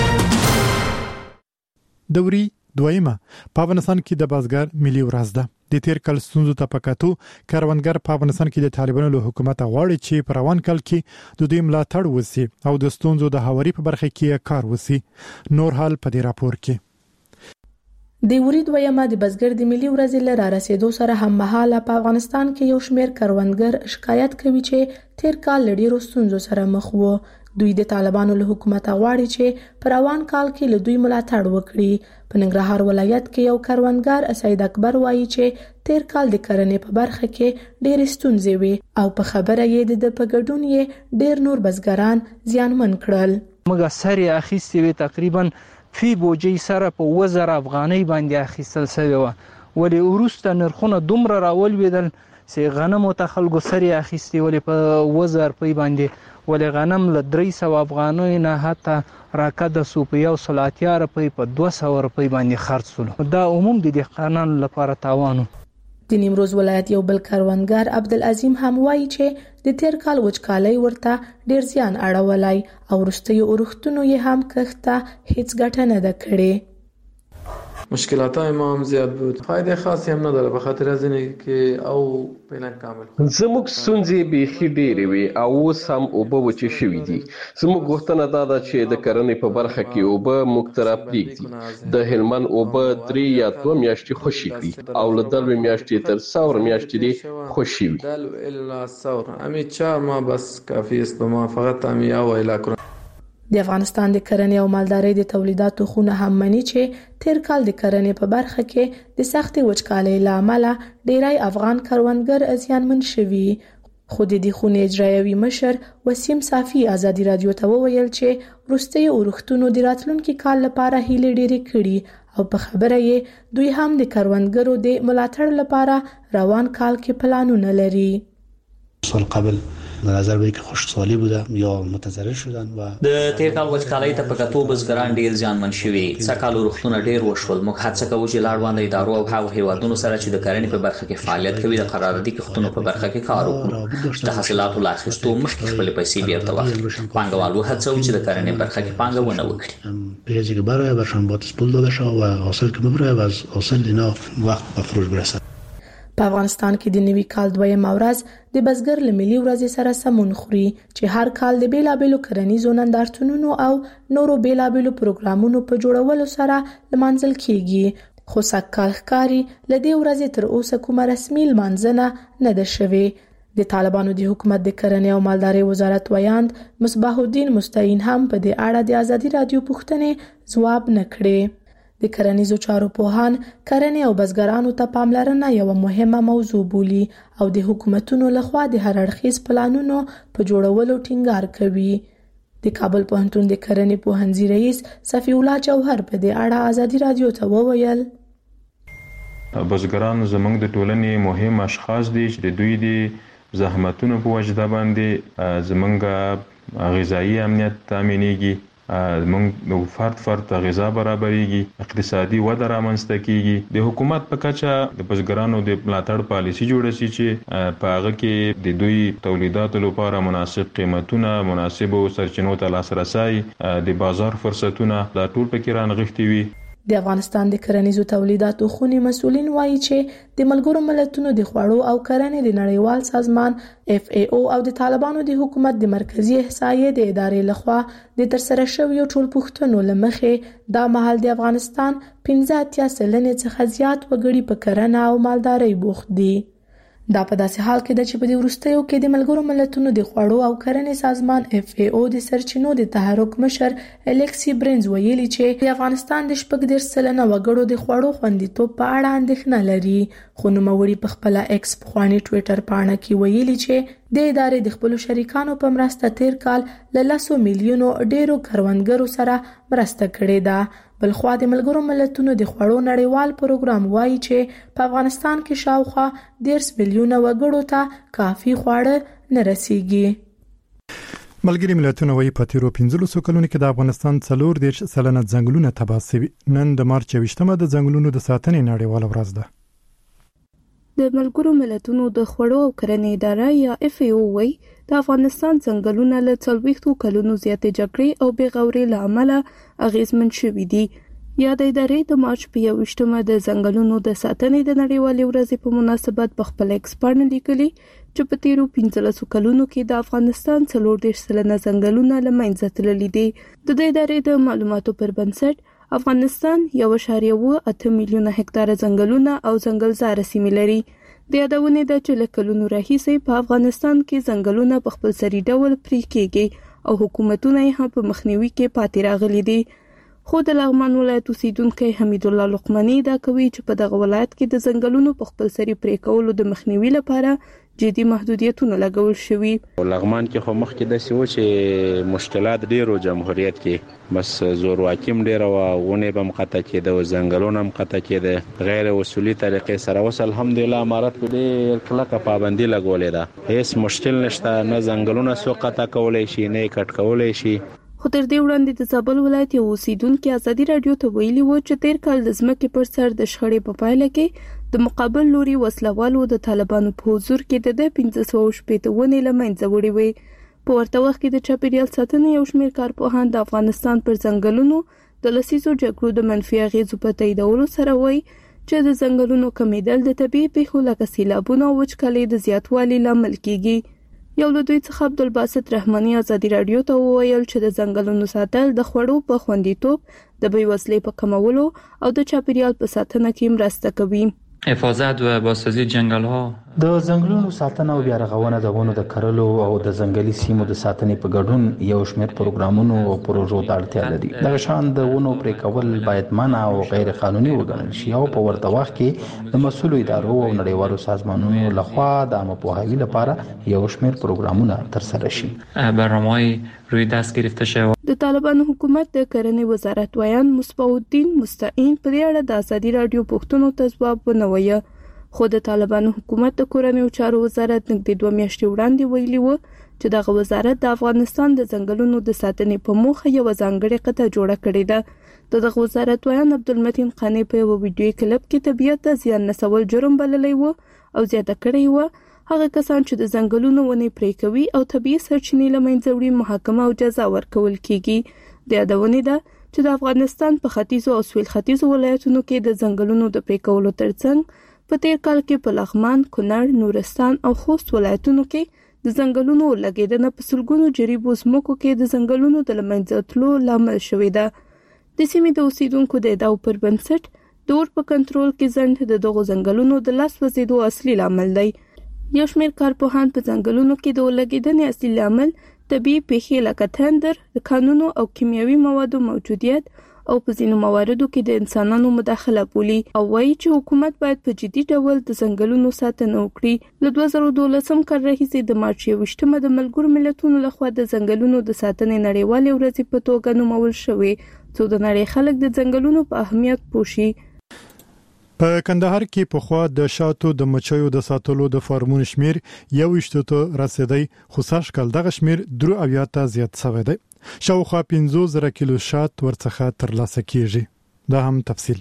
دوري دویمه په افغانستان کې د بازګر ملي ورځ ده. د تیر کال ستونزو ته پکاتو کاروانګر په افغانستان کې د طالبانو له حکومت غواړي چې په روان کال کې د دوی ملاتړ وسی او د ستونزو د هواري په برخه کې کار وسی. نور حال په دې راپور کې د ورید ویمه د بزګر د ملي ورځې لره رسیدو سره هم مهاله په افغانستان کې یو شمېر کروندګر شکایت کوي چې تیر کال ډېرو ستونزو سره مخ وو. دوی د طالبانو له حکومت غواړي چې په روان کال کې له دوی ملاتړ وکړي. په ننګرهار ولایت کې یو کروندګر سید اکبر وایي چې تیر کال د کرنې په برخه کې ډېرې ستونزې وي او په خبره یې د په ګډون یې ډېر نور بزګران زیانمن کړل. موږ سری اخیستې وي تقریبا فی بوجي سره په وزر افغاني باندې اخیستل شوی و، ولی ورسته نرخونه دومره راولویدل چې غنمو ته خلکو سری اخیستې ولې په وزر په باندې ولې غنم له درې سوه افغانیو نه حتی راکده سو په یو سل اتیا روپۍ په دوه سوه روپۍ باندې خرڅ سولو. دا عموم د دهقانانو لپاره تاوان. د نیمروز ولایت یو بل کروندګر عبدالعظیم هم وایي چې د تیر کال وچکالۍ ورته ډیر زیان اړولی او وروستیو اورښتونو یې هم کښت ته هیڅ ګټه نه ده کړې. مشکلات ما هم زیاد بود، فایده خاصی هم نداره به خاطر از اینه که او فعلا کامل. زموږ ستونزې بیخي ډېرې وي او اوس هم اوبه وچې شوي دي. زموږ غوښتنه دا ده چې د کرنې په برخه کې اوبه موږ ته راپرېږدي. د هلمند اوبه درې یا دوه میاشتې خوشې کړي او له دلوي میاشتې تر ثور میاشتې دې خوشې وي. دلو الا ثور همین چهار ماه بس کافی است به ما، فقط همین او الا کرن. د افغانستان د کرنې او مالدارۍ د تولیداتو خونه هم مني چې تیر کال د کرنې په برخه کې د سختې وچکالۍ له امله ډیری افغان کروندګر زیانمن شوي. خو د دې خونې اجرایوي مشر وسیم صافي ازادي رادیو ته وویل چې وروستي اورښتونو د راتلونکي کال لپاره هیلې ډېرې کړي او په خبره یې دوی هم د کروندګرو د ملاتړ لپاره روان کال کې پلانونه لري. سال قبل به نظر به که خوشحالی بوده یا متضرر شدن و د تیر کال وچکالۍ ته په کتو بزګران ډیر زیانمن شوي. سږکال اورښتونه ډیر وشول. موږ هڅه کوو چې لاړوانده ادارو او هغو هیوادونو سره چې د کرنې په برخه کې فعالیت کوي د قراردادي کښتونو په برخه کې کار وکړو. د حاصلاتو له اخیستو مخکې خپلې پیسې بیرته واخلي. پانګوال وهڅوو چې د کرنې برخه کې پانګونه وکړي. پیسې که برای برشان باید پول داده شود و حاصل که ببره و از حاصل اینا وقت به فروش برسد. په افغانستان کې د نوي کال دویمه ورځ د بزګر له ملي ورځې سره سمون خوري چې هر کال د بیلابیلو کرنیزو نندارتونونو او نورو بیلابیلو پروګرامونو په جوړولو سره لمانځل کیږي. خو سږکال ښکاري له دې ورځې تر اوسه کومه رسمي لمانځنه نه ده شوې. د طالبانو د حکومت د کرنې او مالدارۍ وزارت ویاند مصباح الدین مستعین هم په دې اړه د ازادي رادیو پوښتنې ځواب نه کړې. د کرنیزو چارو پوهان کرنې او بزګرانو ته پاملرنه یو مهمه موضوع بولي او د حکومتونو لخوا د هر اړخیز پلانونو په جوړولو ټینګار کوي. د کابل پوهنتون د کرنې پوهنځي رئیس صفی الله جوهر په دې اړه ازادي رادیو ته وویل بزګران زموږ د ټولنې مهم اشخاص دي چې د دوی د زحمتونو په وجه باندې زموږ غذایی امنیت تامینېږي، موږ د فرد فرد غذا برابرېږي، اقتصادي وده رامنځته کیږي. د حکومت په کچه د بزګرانو د ملاتړ پالیسي جوړه شي چې په هغه کې د دوی تولیداتو لپاره مناسب قیمتونه، مناسبو سرچینو ته لاسرسی، د بازار فرصتونه دا ټول پکې رانغښتي وي. د افغانستان د کرنیزو تولیداتو خونې مسؤلین وایي چې د ملګرو ملتونو د خوړو او کرنې د نړیوال سازمان اف ای او او د طالبانو د حکومت د مرکزی احصایې د ادارې لخوا د ترسره شویو ټولپوښتنو له مخې دا مهال د افغانستان پنځه اتیا سلنې څخه زیات وګړي په کرنه او مالدارۍ بوخت دي. دا په داسې حال کې ده چې په دې وروستیو کې د ملګرو ملتونو د خوړو او کرنې سازمان اف ای او د سرچینو د تحرک مشر الیکسی برنز ویلي چې د افغانستان د شپږ دېرش سلنه وګړو د خوړو خوندیتوب په اړه اندېښنه لري. خو نوموړي په خپله ایکس پخواني ټویټر پاڼه کې ویلي چې د ادارې د خپلو شریکانو په مرسته تیر کال له لسو میلیونو ډیرو کروندګرو سره مرسته کړې ده. بلخوا د ملګرو ملتونو د خوړو نړیوال پروګرام وایي چې په افغانستان کې شاوخوا دېرش میلیونه وګړو ته کافي خواړه نه رسیږي. ملګري ملتونه وایي په تیرو پنځلسو کلونو کې د افغانستان څلور دېرش سلنه ځنګلونه تباه شوي. نن د مارچ یوویشتمه د ځنګلونو د ساتنې نړیواله ورځ ده. د ملګرو ملتونو د خوړو او کرنې اداره یا اف ای او وایي د افغانستان ځنګلونه له څلوېښتو کلونو زیاتې جګړې او بې غورۍ له امله اغېزمن شوي دي. یا د ادارې د مارچ په یوویشتمه د ځنګلونو د ساتنې د نړیوالې ورځې په مناسبت په خپل ایکس پاڼه لیکلي چې په تیرو پنځلسو کلونو کې د افغانستان څلور دېرش سلنه ځنګلونه له منځه تللي دي. د دې ادارې د معلوماتو پر بنسټ افغانستان یو اعشاریه اووه اته میلیونه هکتاره ځنګلونه او ځنګلزاره سیمې لري. د یادونې ده چې له کلونو راهیسې په افغانستان کې ځنګلونه په خپلسري ډول پرې کېږي او حکومتونه یې هم په مخنیوي کې پاتې راغلي دي. خو د لغمان ولایت اوسیدونکی حمید الله لقمنی دا کوي چې په دغه ولایت کې د ځنګلونو په خپلسري پرې کولو د مخنیوي لپاره جدي محدودیتونه لګول شوي. لغمان کې خو مخکې د سیو چې مشکلات ډیرو جمهوریت کې بس زور واکیم ډیر او غونې بم قطع کېده او ځنګلونه هم قطع کېده غیر اصولي طریقې سره. اوس الحمدلله امارت په دې کلکه پابندي لګولې ده، هیڅ مشکل نشته، نه ځنګلونه سو قطع کولای شي نه کټ کولای شي. خو تر دې وړاندې د زابل ولایت یو اوسیدونکو ازادي رادیو ته ویلي و چې تیر کال د ځمکې پر سر د شخړې په پایله کې د مقابل لوري وسلوالو د طالبانو په حضور کې د پنځه سوه شپږ ونې له منځه وړې وې. په ورته وخت کې د چاپیریال ساتنې یو شمېر کارپوهان د افغانستان پر ځنګلونو د لسیزو جګړو د منفي اغېزو په تاییدولو سره وایي چې د ځنګلونو کمیدل د طبیعي پیښو لکه سیلابونو او وچکالۍ د زیاتوالي لامل کیږي. یو له دوی څخه عبدالباسط رحماني ازادي رادیو ته وویل چې د ځنګلونو ساتل د خوړو په خوندیتوب، د بیوزلۍ په کمولو او د چاپیریال په ساتنه کې مرسته کوي. حفاظت و بازسازی جنگل ها د ځنګلونو ساتنه او بیا رغونه د ونو د کرلو او د ځنګلي سیمو د ساتنې په ګډون یو شمېر پروګرامونو او پروژو ته اړتیا لري. دغه شان د ونو پرې کول باید منع او غیر قانوني وګڼل شي او په ورته وخت کې د مسؤلو ادارو او نړیوالو سازمانونو لخوا د عامه پوهاوي لپاره یو شمېر پروګرامونه ترسره شي. برنامه‌های روی دست گرفته شوه. د طالبانو حکومت د کرنې وزارت ویان مصباح مستعین په دې اړه د ازادي رادیو پوښتنو ته ځواب ونویه. خو د طالبانو حکومت د کورنیو چارو وزارت نږدې دوه میاشتې وړاندې ویلي و چې دغه وزارت د افغانستان د ځنګلونو د ساتنې په موخه یو ځانګړې قطعه جوړه کړې ده. د دغه وزارت ویان عبدالمتین قانی په یو ویډیو کلیپ کې طبیعت ته زیان رسول جرم بللی و او زیاته کړی و هغه کسان چې د ځنګلونو ونې پرې کوي او طبیعي سرچینې له منځه وړي محاکمه او جزا ورکول کیږي. د یادونې ده چې د افغانستان په ختیځو او سویل ختیځو ولایتونو کې د ځنګلونو د پرې کولو ترڅنګ په تیر کال کې په لغمان، کونړ، نورستان او خوست ولایتونو کې د ځنګلونو لګیدنه په سلګونو جریبو ځمکو کې د ځنګلونو د لمنځه تلو لامل شوې ده. د سیمې د اوسیدونکو د ادعاو پر بنسټ د اور په کنټرول کې ځنډ د دغو ځنګلونو د لاس وځېدو اصلي لامل دی. یو شمېر کارپوهان په ځنګلونو کې د اور لګیدنې اصلي لامل طبیعي پیښې لکه تندر، د کانونو او کیمیاوي موادو موجودیت او په ځینو مواردو کې د انسانانو مداخله بولي او وایي چې حکومت باید په جدي ډول د ځنګلونو ساتنه وکړي. له دوه زره دولسم کال راهیسې د مارچ یوویشتمه د ملګرو ملتونو لخوا د ځنګلونو د ساتنې نړیوالې ورځې په توګه نومول شوې څو د نړۍ خلک د ځنګلونو په اهمیت پوه شي. په کندهار کې په خوا د شاتو د مچیو د ساتلو د فارمونو شمیر یو وشتو ته رسیدي، خو سږ کال دغه شمیر درو اویا ته زیات شوی دی. شاوخوا پنځه زره کیلو شات ورڅخه ترلاسه کیږي. دا هم تفصیل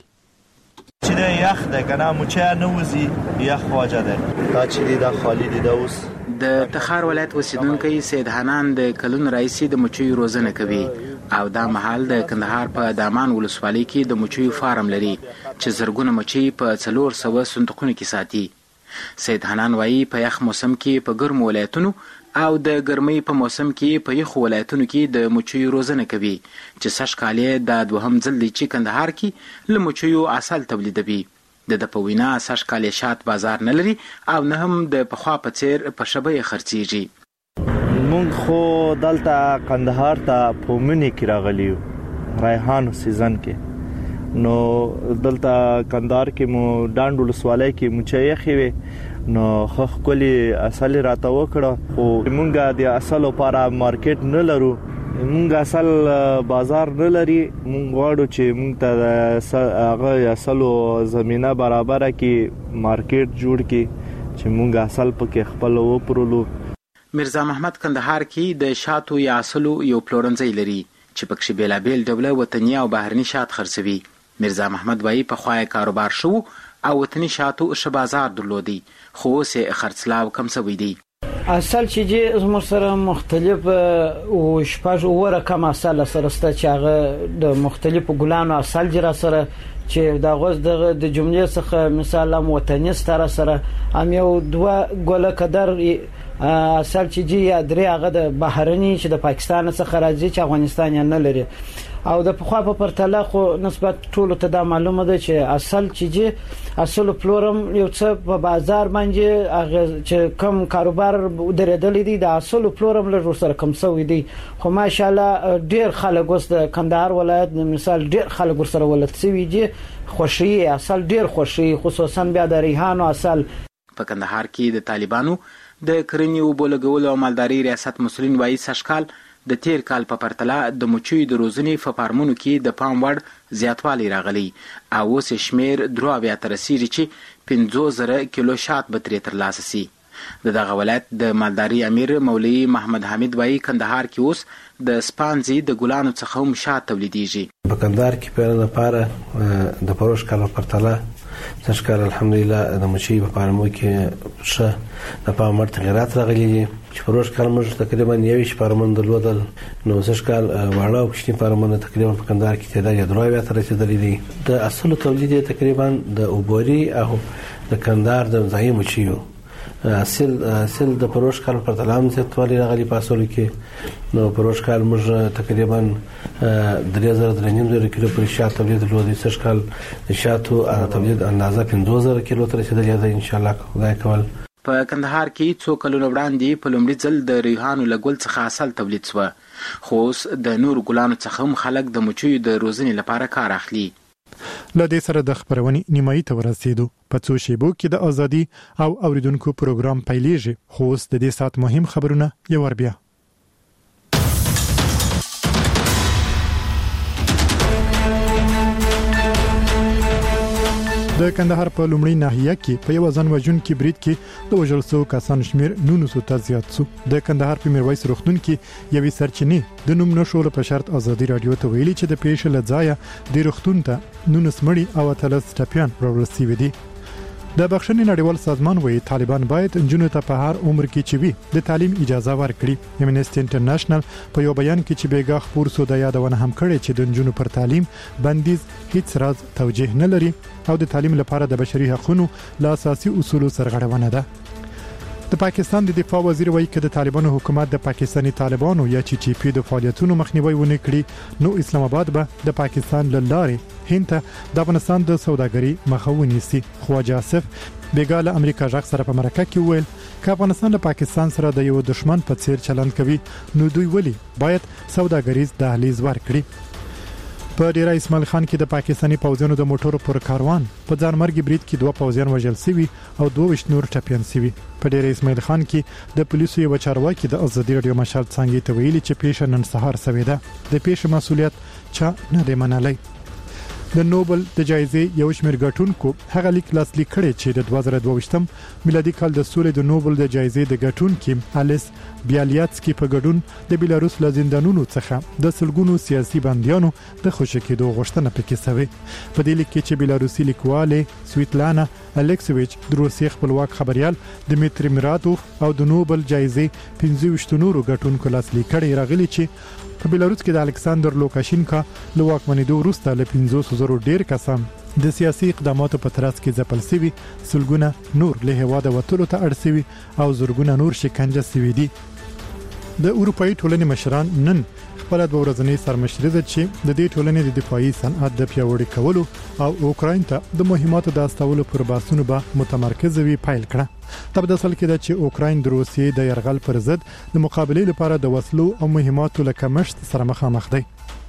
چې د یخ د کنه مچا نه وزي یخ واجه ده دا چې د خالی دی د اوس د تخار ولایت اوسیدونکو سید حنان د کلون رئیسي د مچیو روزنه کوي او دا محل د کندهار په دامان ولسوالۍ کې د مچیو فارم لري چې زرګونه مچي په څلور سوه صندوقونو کې ساتي. سید حنان وایي په یخ موسم کې په ګرم ولایتونو او د ګرمۍ په موسم کې په یخ ولایتونو کې د مچیو روزنه کوي چې سږ کال د دوهم ځل دی چې کندهار کې له مچیو عسل تولیدوي. د د په وینا سږ کال شات بازار نه لري او نه هم د پخوا په څیر په شبې خرڅيږي. مونږ خو دلته کندهار ته په منی کې راغلیو ریحان سیزن کې، نو دلته کندهار کې مو ډانډ ولسوالۍ کې مچې خېوي نو خخ کلی اصل راته وکړه خو مونږه د اصل لپاره مارکیټ نه لرو، مونږ اصل بازار نه لري. مونږ غواړو چې مونږ ته هغه اصل زمينه برابر کې مارکیټ جوړ کړي چې مونږ اصل پکې خپل وپرلو. مرزا محمد کندهار کې د شاتو یا اصلو یو پلورنځي لري چې پکې بیلابیل ډوله وطني او بهرني شات خرڅوي. مرزا محمد وایي په خوای کاروبار شو او وطني شاتو ش بازار درلودي خو سه خرڅلاو کم سوي دي. اصل چې زموږ سره مختلف او شپږ او رقم اصل سره ست چې هغه د مختلفو ګلانو اصل جرا سره چې دا غوز د جملې څخه مثال هم وطني ستاره سره هم یو دوه ګوله قدر اصل چې جی یا درې هغه د بهرني چې د پاکستان څخه راځي چې افغانستان یې نه لري او د پخوا په پرتله خو نسبت ټولو ته دا معلومه ده چې اصل چې جی اصل پلورم یو څه په بازار باندې هغه چې کم کاروبار درېدل دي د اصل پلورم له سره کم سوي دي خو ماشاءالله ډیر خلک اوس د کندهار ولایت مثال ډیر خلک سره ولت سوي دي خوشي اصل ډیر خوشي خصوصا بیا د ریحان او اصل. په کندهار کې د طالبانو د کرنې اوبو لګولو او مالدارۍ ریاست مسؤلین وایي سږکال د تیر کال په پرتله د مچیو د روزنې په فارمونو کې د پام وړ زیاتوالی راغلی او اوس شمیر درو اویا ته رسیږي چې پنځوس زره کیلو شات به ترې ترلاسه سي. د دغه ولایت د مالداري امیر مولوي محمد حمید وایي کندهار کې اوس د سپانزي د ګلانو څخه هم شات تولیدېږي. په کندهار کې په لپاره د پروش کال په پرتله څنګه الحمدلله د مچي په فارمو کې ښه د پام وړ تغیرات راغلي دي چې پروش کال موږ تقریبا یویش فارمون درلودل نو څنګه کال واړه او کشتي فارمونه تقریبا په کندهار کې تعداد درو اویا ته رسیدلي دي. د اصل تولید تقریبا د اوبوري او د کندهار د ځای مچيو اصل اصل د پروش کال په تلام څخه توالي راغلي پاسول کې نو پروش کال موږ تقریبا درې زره درې نیم زره کیلو پر شات تولید لودي څه کال د شاتو تولید اندازه پنځوس زره کیلو تر رسیدلی دی ان شاء الله خدای کول. په کندهار کې څو کلونه وړاندې په لومړي ځل د ریحانو لګول څخه اصل تولید شو خو د نور ګلانو څخه هم خلک د مچیو د روزنې لپاره کار اخلي. لدې سره د خبرونې نیمایي ته ورسېدو. په څو شیبو کې د ازادي او اوریدونکو پروګرام پیلېږي خو اوس د دې سات مهم خبرونه یو ور بیا. د کندهار په لومړی ناحیه کې په یو ځان وژونکي برید کې د وژل شوو کسانو شمیر نولس ته زیات شو. د کندهار په میرویس روغتون کې یوې سرچینې د نوم نشول په شرط ازادي رادیو ته ویلي چې د پیښې لځایه د روغتون ته نولس مړي او اتلس ټپيان راوړل شوي دي. د بخښنې نړیوال سازمان وایي طالبان باید نجونو ته په هر عمر کې چې وي د تعلیم اجازه ورکړي. امنیسټي انټرنیشنل په یو بیان کې چې بیګاه خبر سو د یادونه هم کړې چې د نجونو پر تعلیم بندیز هیڅ راز توجیه نه لري او د تعلیم لپاره د بشري حقوقو له اساسي اصولو سرغړونه ده. د پاکستان د دفاع وزیر وایي چې د طالبانو حکومت د پاکستاني طالبانو یا ټي ټي پی د فعالیتونو مخنیوي ونه کړي نو اسلام آباد به د پاکستان له لارې هند ته د افغانستان د سوداګرۍ مخه ونیسي. خواجه آصف بیګاله امریکا ځخ سره په مرکه کې ویل چې افغانستان له پاکستان سره د یو دشمن په څیر چلند کوي نو دوی ولی باید سوداګریز دهلیز ورکړي. په ډیره اسماعیل خان کې د پاکستاني پوځیانو د موټرو پر کاروان په ځان مرګ برید کې دوه پوځیان وژل شوي او دوه وشت نور ټپيان شوي. په ډیره اسماعیل خان کې د پولیسو یو چارواکي د ازادي رادیو مشال څنګه ته ویلي چې پیښه نن سهار شوې ده. د پیښې مسولیت چا نه دی منلی. د نوبل د جایزې یو شمېر ګټونکو هغه لیک لاسلیک کړی چې د دوه زره دوه میلادي کال د سولې د نوبل د جایزې د ګټونکو الیس بیالیاتسکی په ګډون د بیلاروس له زندانونو څخه د سلګونو سیاسي بنديانو د خوشی کېدو غوښتنه پکې شوې. په دې لیک کې چې بیلاروسي لیکواله سویتلانا الیکسویچ د روسیې خپلواک خبريال دمیتری میراتوف او د نوبل جایزې پنځه ویشت نورو ګټونکو لاسلیک کړي راغلي چې په بیلاروس کې د الکساندر لوکاشینکا له واکمنېدو وروسته له پنځوس زره ډیر کسان د سیاسي اقداماتو په ترڅ کې ځپل شوي سلګونه نور له هواده وټولو ته اړ شوي او زورګونه نور شکنجه شوي دي. د اروپאי ټولنې مشران نن خپل د ورځنی سرمشري ده چې د دې ټولنې د دفاعي صنعت د پیاوړي کولو او اوکراین ته د مهماتو د استولو پر باسونو به متمرکز وي پیل کړه. تبدل کې د چې اوکراین د روسیې د يرغل پر ضد د مقابله لپاره د وسلو او مهماتو له کمښت سره مخامخ دی.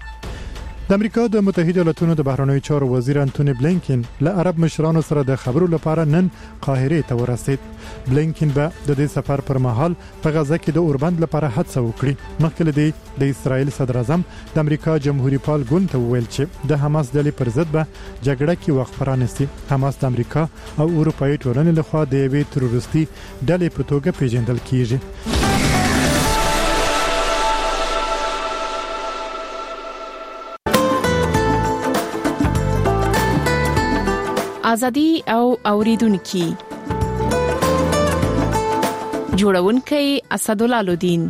د امریکا د متحده ایالاتونو د بهرنیو چارو وزیر انټونی بلینکن له عرب مشرانو سره د خبرو لپاره نن قاهره ته ورسید. بلینکن به د دې سفر پر مهال په غزه کې د اوربند لپاره هڅه وکړي. مخکې له دې د اسرایل صدر اعظم د امریکا جمهوریت پال ګوند ته ویل چې د حماس ډلې پر ضد به جګړه کې وقفه رانیسي. حماس د امریکا او اروپאי ټولنې لخوا د یوې تروریستي ډلې په توګه پیژندل کیږي. ازادي او اوریدونکو جوړونکي اسدالله لودین.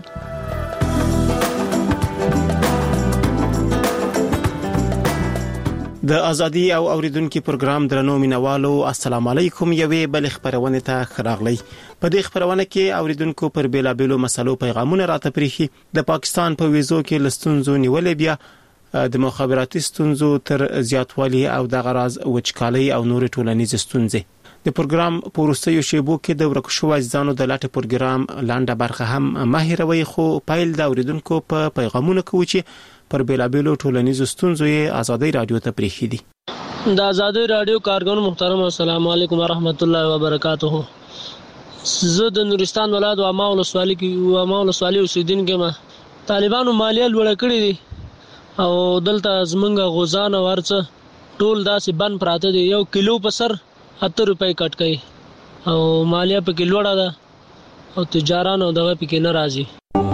د ازادي او اوریدونکو پروګرام درنو مینوالو السلام علیکم. یوې بل خبرونه ته خراغلی. په دې خبرونه کې اوریدونکو پر بیلابیلو مسلو پیغامونه راته پریخي. د پاکستان په ویزو کې لستونزو نیولې بیا د مخابراتي ستونزو تر زیاتوالي او د غراز وچکالي او نور ټولنیز ستونزې. د پروګرام پورستیو شیبو کې د ورکشو ځانو د لاټه پروګرام لاندې برخه هم ماهروي خو پایل د اوریدونکو په پیغامونو کې چې پر بیلابیلو ټولنیز ستونزو یې ازادي رادیو ته پریخي دي. د ازادي رادیو کارګون محترم السلام علیکم ورحمت الله وبرکاتہ. زه د نورستان ولایت واما ولسوالۍ کې واما ولسوالۍ اوسیدونکی یم. طالبانو مالیه لوړه کړې دي او دلته زمونږ غوزان او هر څه ټول داسې بند پراته دي. یو کیلو په سر اته روپۍ کټ کوي او مالیه پکې لوړه ده او تجاران او دغه پکې نه راځي.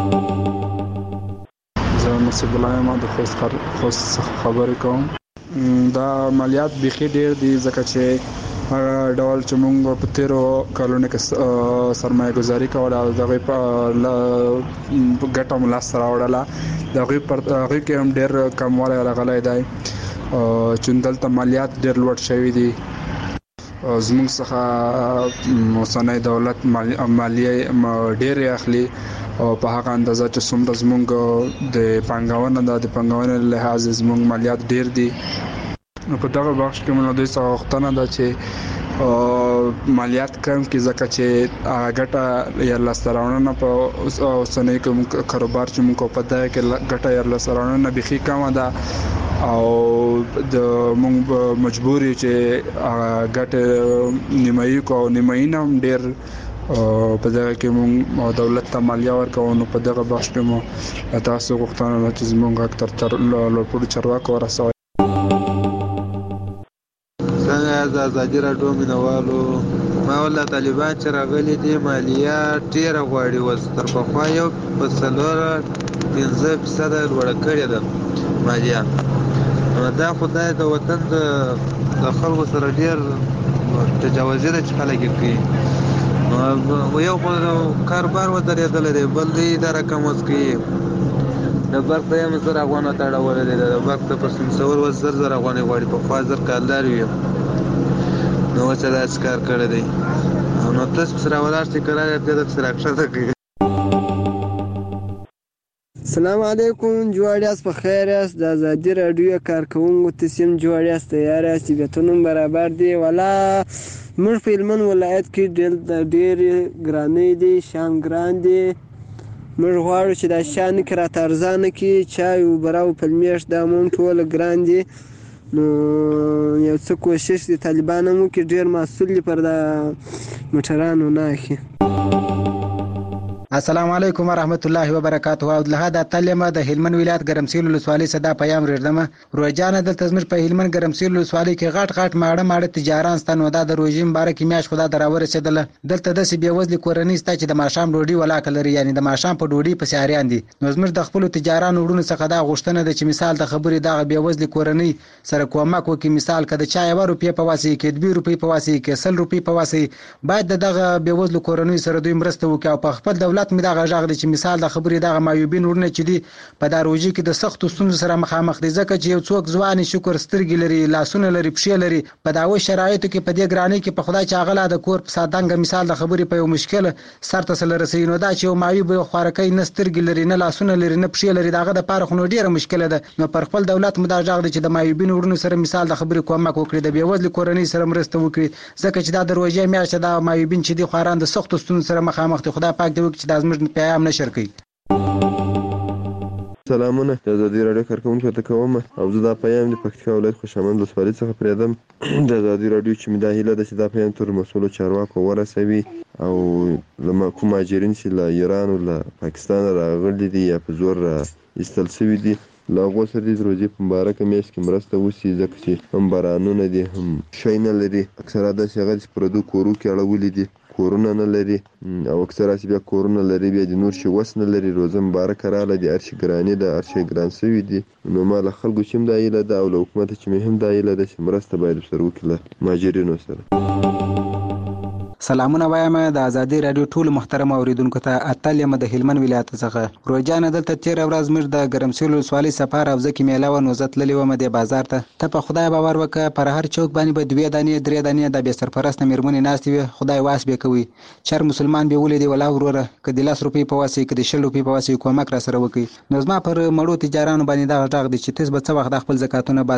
زه نصیب الله یم د خوست خوست خبرې کوم. دا مالیات بیخي ډېر دي ځکه چې هغه ډول چې موږ په تیرو کلونو کې سرمایه گذاري کوله او دغه په ګټه مو لاسته راوړله دغه پر هغه کې هم ډېر کموالی راغلی دی چې دلته مالیات ډېر لوړ شوي دي. زموږ څخه اوسنی دولت مالیه ډېرې اخلي او په هغه اندازه چې څومره زموږ د پانګونه ده د پانګونې له لحاظه زموږ مالیات ډېر دي. نو په دغه بخش کې موږ دوی څخه غوښتنه ده چې مالیات کم کړي ځکه چې هغه ګټه یا لاسته راوړنه په اوسنی کاروبار چې موږ په دغه کې ګټه یا لاسته راوړنه بیخي کمه ده او د موږ مجبور یو چې هغه ګټه نیمایي کو او نیمایي نه هم ډېر په دغه کې موږ دولت ته مالیه ورکوو. نو په دغه بخش کې مو تاسو غوښتنه ده چې زموږ اکثر لوړپوړو چارواکو ورسوئ. څنګه د ازادي راډیو مینوالو ما ولا طالبان چې راغلي دي مالیه ډېره غواړي اوس تر پخوا یو په څلور پنځه فیصده لوړه کړې ده مالیه. نو دا خدای د وطن د خلکو سره ډېر تجاوزي ده چې خلک یې کوي. نو یو کاروبار ودرېدلی دی بل دی دا رقم اوس کوي. د برق ته یم زر افغانه ته اړولی دی د برق ته په سمسور اوس زر زر افغانۍ غواړي پخوا زر کالدار وي نو اوس یې داسې کار کړی دی. نو تاسو پسې راولاړ شئ که راغلی بیا درپسې راکښته کوي. السلام علیکم جوړ یاست په خیر یاست. د ازادي راډیو کارکوونکو تاسو هم جوړ یاست تیار یاست بیتونه برابر دي. ولا موږ په هلمند ولایت کې ډېرې ګرانۍ دي شیان ګران دي. موږ غواړو چې دا شیان کې راته ارزانه کړي چای اوبه او پلمیش دا مون ټوله ګران دي. نو یو څه کوشش د طالبانو هم وکړي ډېر محصول پر د موټرانو نه اخلي. السلام علیکم ورحمت الله وبرکاته. عبدالله د تلمه د هلمند ولایت ګرمسیل ولسوالۍ صدا پیام ریډم روزانه دلته زموږ په هلمند ګرمسیل ولسوالۍ کې غټ غټ ماړه ماړه تجاران ستنو دا د روزي مبارک میاش خدا دراور رسیدله. دلته د سی بیوزل کورنۍ ستا چې د ماشام ډوډۍ ولاکه لري یعنی د ماشام په ډوډۍ په سیاریان دي. نو زموږ د خپل تجاران وړونو څخه دا غوښتنه ده چې مثال د خبرې دا بیوزل کورنۍ سره کومک وکړي. مثال کده چا یو روپیه په واسي کې دوه روپیه په واسي کې سل روپیه په واسي باید دغه بیوزل کورنۍ سره دوی مرسته وکړي او په خپل دولت می دغه ژغ چې مثال د خبرې دغه مایوبین ورنه چې دی په داروجي کې د سختو ستونزو سره مخامخ دي ځکه چې یو څوک ځواني شکر سترګې لري لاسونه لري پښې لري په داوی شرایطو کې په دې ګرانۍ کې په خدای چې اغلا د کور په سادنګ مثال د خبرې په یو مشکل سر ته سره رسي. نو دا چې یو مایوب خورکې نه سترګې لري نه لاسونه لري نه پښې لري دغه د پاره خو ډیره مشکله ده. نو پر خپل دولت مدا ژغ دي چې د مایوبین ورنه سره مثال د خبرې کومک وکړي د بیوزل کورنۍ سره مرسته وکړي ځکه چې دا د روزي میاشت د مایوبین چې دی خوران د سختو ستونزو سره مخامخ دي. خدای پاک دې وکړي چې د زموږ پیغام نشر کړي. سلامونه د ازادي راډیو کارکوونکو ته کوم او زه دا پیغام د پکتیکا ولایت خوشامند ولسوالۍ څخه پریدم. د ازادي راډیو چې مې دا هیله ده چې دا پیغام تر مسؤلو چارواکو ورسوي او لما کوم مهاجرین چې له ایران او له پاکستان راغلي دي یا په زور ایستل شوي دي له هغو سره د روزي په مبارکه میاشت کې مرسته وشي ځکه چې هم بارانونه دي هم شی نه لري. اکثره داسې هغه چې پردو کورو کې اړولي دي کورونه نه لري او اکثره چې بیا کورونه لري بیا د نور شي وس نه لري. روزه مبارکه راغله د هر شي ګراني ده هر شي ګران شوي دي. نو ما له خلکو چې هم دا هیله ده او له حکومت چې مې هم دا هیله ده چې مرسته باید ورسره وکړي له مهاجرینو سره. سلامونه وایم د ازادي راډیو ټول محترم اوریدونکو ته اتل یم د هلمند ولایت څخه روزانه دلته تیر ورځ مر د ګرمسیل ولسوالۍ سفر او ځکه میله و نوزت للی و مده بازار ته ته په خدای باور وکه پر هر چوک باندې به دوی دانې درې دانې د به سرپرست میرمنې ناشتي خدای واس به کوي چر مسلمان به ولې دی ولا وروره کدي لاس روپی په واسي کدي شل روپی په واسي کومک را سره وکي. نو زما پر مړو تجارانو باندې دا غږ دي چې تاسو به څه وخت خپل زکاتونه باسي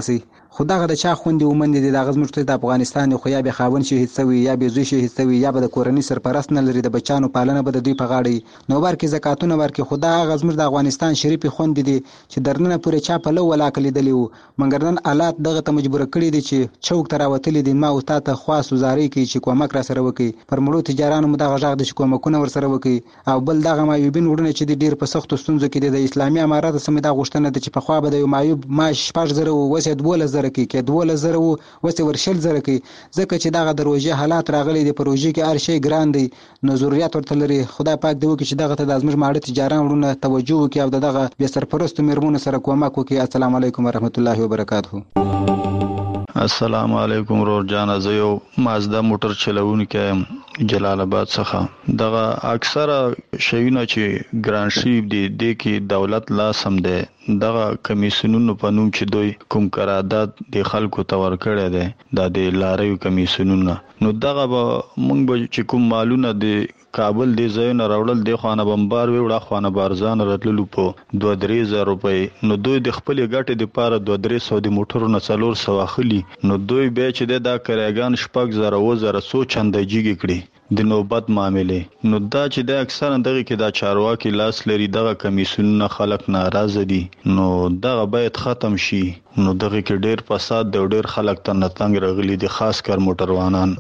خو دغه د چا خوندې ومندې دي دغه زموږ د افغانستان خو یا به خاوند شهید شوی یا به زوی شهید شوی یا به د کورنۍ سرپرست نه لري د بچانو پالنه به د دوی په غاړه نو ورکې زکاتونه ورکې خو دغه زموږ د افغانستان شریف خوندې دي چې درنه پورې چا په لو ولاکه لیدلی وو مګر نن حالات دغه ته مجبور کړي دي چې چوک ته راوتلي دي ما او تا ته خواست وزاري کوي چې کومک را سره وکړي پر مړو تجارانو مو دغه غږ د کومکونه ور سره وکړي او بل دغه مایوبین وړونه چې ډیر په سختو ستونزو کې د اسلامي امارات سمې د غوښتنه ده چې په خوا به د مایوب ماش شپږ زره وسه دولس زره کې کې دولس زره وسه ورشل زره کې ځکه چې دغه دروژه حالات راغلي دي پروژې کې هر شی ګران دی نو ضرورت ورته لري خدای پاک دی وکړي چې دغه ته د ازمر ماړه تجاران وړونه توجه وکړي او دغه به سرپرست میرمنو سره کومک وکړي. السلام علیکم ورحمت الله وبرکاته. السلام علیکم رور جان زه یو مازدا موټر چلوونکی جلال آباد څخه دغه اکثره شیونه چې ګران شیپ دي د کې دولت لا سم ده دغه کمیسیونونو په نوم چې دوی کوم قرارداد د خلکو تور کړی دی د لارې کمیسیونونو نو دغه به مونږ به چې کوم مالونه د کابل دی زین راوړل دی خانه بمبار ویوړه خانه بارزان راتللو په دوه درې زره روپۍ نو دوی د خپل ګټې د پاره دوه درې سو د موټرو نه څلور سو اخلي نو دوی به چې د کریګان شپږ زره و زره سو چندېږي کړي د نوبت معاملې نو دا چې د اکثر دغه کې دا چارواکي لاس لري دغه کمیسیونونه خلک ناراضه دي نو دغه باید ختم شي نو دغه کې ډیر فساد د ډیر خلک ته نتنګ رغلي دي خاص کر موټروانان.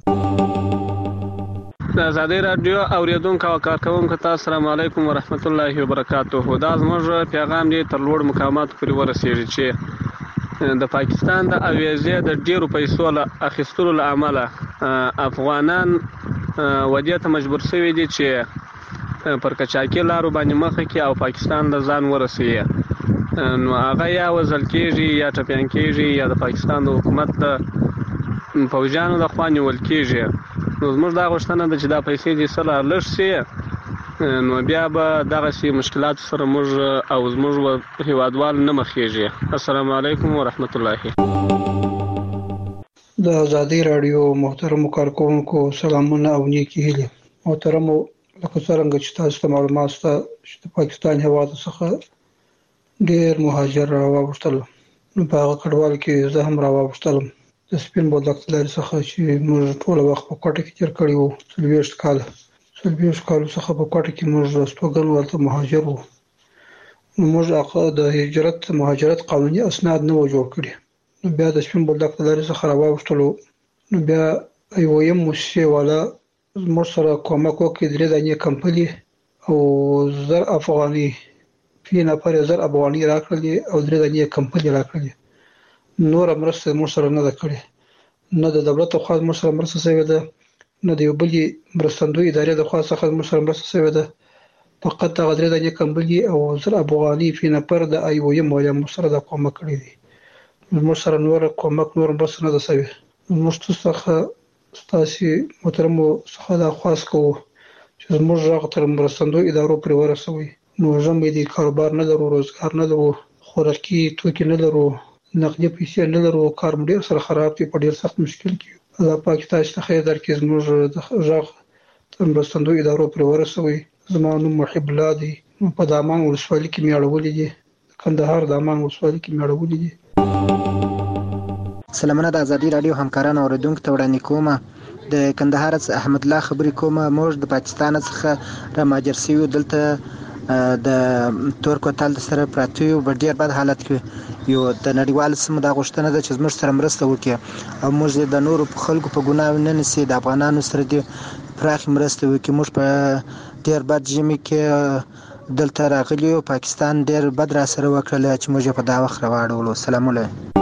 د آزادۍ رادیو اوریدونکو او کارکونکو ته السلام علیکم ورحمت الله وبرکاته. دا زموږ پیغام دی تر لوړ مقامات پورې ورسیږي چې د پاکستان د اویزې د ډیرو پیسو له اخیستلو له امله افغانان ودې ته مجبور شوي دي چې پر کچاکي لارو باندې مخه کې او پاکستان د ځان ورسوي نو هغه یا وزل کېږي یا ټپیان کېږي یا د پاکستان د حکومت د فوجانو د خوا نیول کېږي نو زموږ دا غوښتنه ده چې دا پیسې دې سره لږ شي نو بیا به دغسې مشکلات سره موږ او زموږ هیوادوال نه مخېږي. السلام علیکم ورحمت الله. د آزادۍ رادیو محترمو کارکونکو سلامونه او نیکې هیلې. محترمو لکه څرنګه چې تاسو ته معلومات شته چې د پاکستان هیواد څخه ډېر مهاجر راوغوښتل نو په هغه کډوال کې زه هم راوغوښتلم د سپین بولدک لارې څخه چې موږ ټول وخت په کوټه کې تیر کړی وو څلوېښت کاله څلوېښت کالو څخه په کوټه کې موږ راستوګن ورته مهاجر وو نو موږ هغه د هجرت مهاجرت قانوني اسناد نه و جوړ کړي نو بیا د سپین بولدک لارې څخه راوغوښتلو نو بیا یو یم موسسې والا موږ سره کومک وکړي درې دانې کمپنۍ او زر افغاني فی نفر زر افغاني راکړلې او درې دانې کمپنۍ راکړلې نور مرسته موږ سره نه ده کړې نه د دولت خو موږ سره مرسته شوې ده نه د یو بل مرستندوی ادارې د خوا څخه موږ سره مرسته شوې ده فقط هغه درې دانې کمپنۍ او زر افغاني فی نفر د ای او یم ولا موږ سره د کومک کړی دي موږ سره نور کومک نور مرسته نه ده شوې موږ څخه ستاسو محترمو څخه د خاص کوو چې موږ هغه تر مرستندوی ادارو پر ورسوي نو زموږ د کاروبار نه لرو روزګار نه لرو خوراکي توکي نه لرو نقدي پیسې نه لرو کار مو ډېر سره خراب دی په ډېر سخت مشکل کې الله پاک تاسو ته خیر درکړي زموږ د ژغ تر مرستندوی ادارو پر ورسوي زما نوم محب الله دی په دامان ولسوالۍ کې مې اړولې دي کندهار دامان ولسوالۍ کې مې اړولې دي. سلامونه د آزادۍ رادیو همکارانو اوریدونکو ته وړاندې کوم د کندهار څخه احمد الله خبرې کوم موږ د پاکستان څخه را مهاجر شوي دلته د تور کوتل سره پراته یو ډېر بد حالت کې یو د نړیوال سیمو د غوښتنه ده چې زموږ سره مرسته وکړي او موږ د نورو خلکو په ګناه نه نسی د افغانانو سره د پراخ مرسته وکړي موږ په ډېر بد ژمي کې دلته راغلي او پاکستان ډېر بد را سره وکړل چې موږ په دا وخت راوړلو. سلام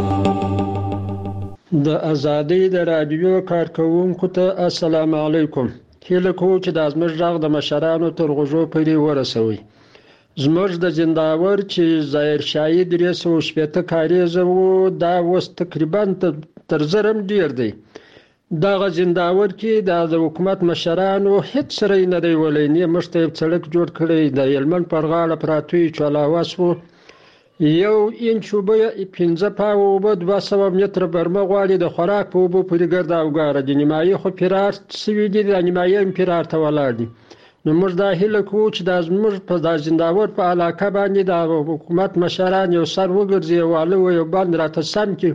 علیکم. د آزادۍ د رادیو کارکونکو ته السلام علیکم. هیله کوم چې د زموږ غږ د مشرانو تر غوږو پورې ورسوي. زموږ د زنداور چې ظاهر شاهي درې سوه شپېته کاریزه وو دا اوس تقریبا تر زرم ډېر دی. دغه زنداور کې د حکومت مشرانو هیڅ سره نه دی ولی نه موږ ته یو سړک جوړ کړی د هلمند پر غاړه پراته وي چې علاوه سو یو انچ اوبه پنځه پاوه اوبه دوه سوه متره برمه غواړي د خوراک په اوبو پورې ګرده او ګاره د نیمایي خو فرار سوي دي د نیمایي هم فرار ته ولاړ دي نو موږ دا هیله کوو چې دا زموږ په دا زنداور په علاقه باندې د حکومت مشران یو سر وګرځي او واله یو باندې راته سم کړي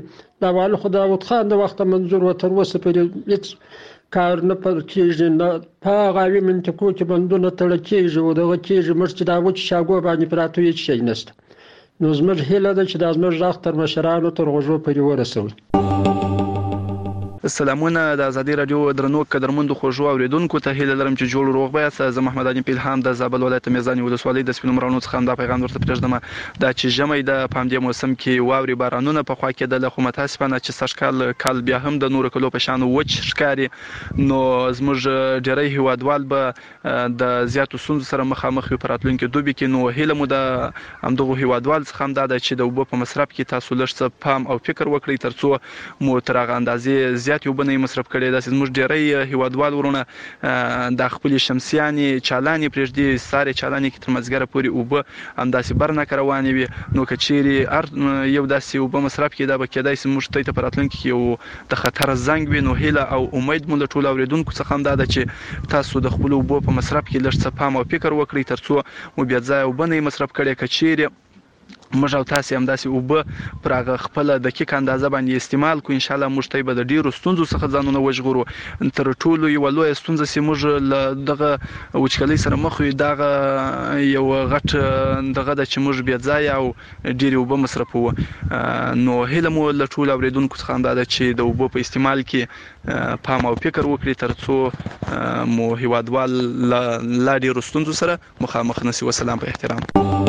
د والي خو داود خان د وخته منظور و تر اوسه پورې هېڅ کار نه پر کېږي، نه په هغه اوې منطقو کې بندونه تړل کېږي او دغه کېږي، موږ چې دا وچ شاګو باندې پراته هېڅ شی نشته. نو زموږ هیله ده چې دا زموږ غږ تر مشرانو تر غوږو پورې ورسوي. سلامونه د ازادي رادیو درنو قدرمنو خوږو اوریدونکو ته هیله لرم چې جوړ روغ بیاست. زه محمد علي پیلهام د زابل ولایت میزاني ولسوالۍ د سپینو مرانو څخه دا پیغام ورته پرېږدم دا چې ژمی د په همدې موسم کې واورې بارانونه په خوا کېدل، خو متاسفانه چې سږکال کال بیا هم د نورو کلو په شان وچ ښکاري. نو زموږ ډېری هیوادوال به د زیاتو ستونزو سره مخامخ وي په راتلونکي دوبي کې. نو هیله مو د همدغو هیوادوال څخه هم دا ده چې د اوبو په مصرف کې تاسو لږ څه پام او فکر وکړئ ترڅو مو تر هغه اندازې زیات اوبه نه مصرف کړي. داسې زموږ ډېری هیوادوال ورونه د خپلې شمسیانې چالانې پرېږدي، سارې چالانې کې تر مازدیګره پورې اوبه همداسې برنکه روانې وي. نو که چیرې هر یو داسې اوبه مصرف کړي دا به کېدای شي موږ ته په راتلونکي کې یو د خطر زنګ وي. نو هیله او امید مو له ټولو اورېدونکو څخه هم دا ده چې تاسو د خپلو اوبو په مصرف کې لږ څه پام او فکر وکړئ ترڅو مو بې ځایه اوبه نه مصرف کړي. که چیرې موږ او تاسې همداسې اوبه پر هغه خپله دقیق اندازه باندې استعمال کړو، انشاءالله موږ ته به د ډېرو ستونزو څخه ځانونه وژغورو. تر ټولو یوه لویه ستونزه چې موږ له دغه وچکالۍ سره مخ یو دغه یو غټ دغه ده چې موږ بې ځایه او ډېرې اوبه مصرفوو. نو هیله مو له ټولو اورېدونکو څخه هم دا ده چې د اوبو په استعمال کې پام او فکر وکړي ترڅو مو هیوادوال له لا ډېرو ستونزو سره مخامخ نشي. وسلام په احترام.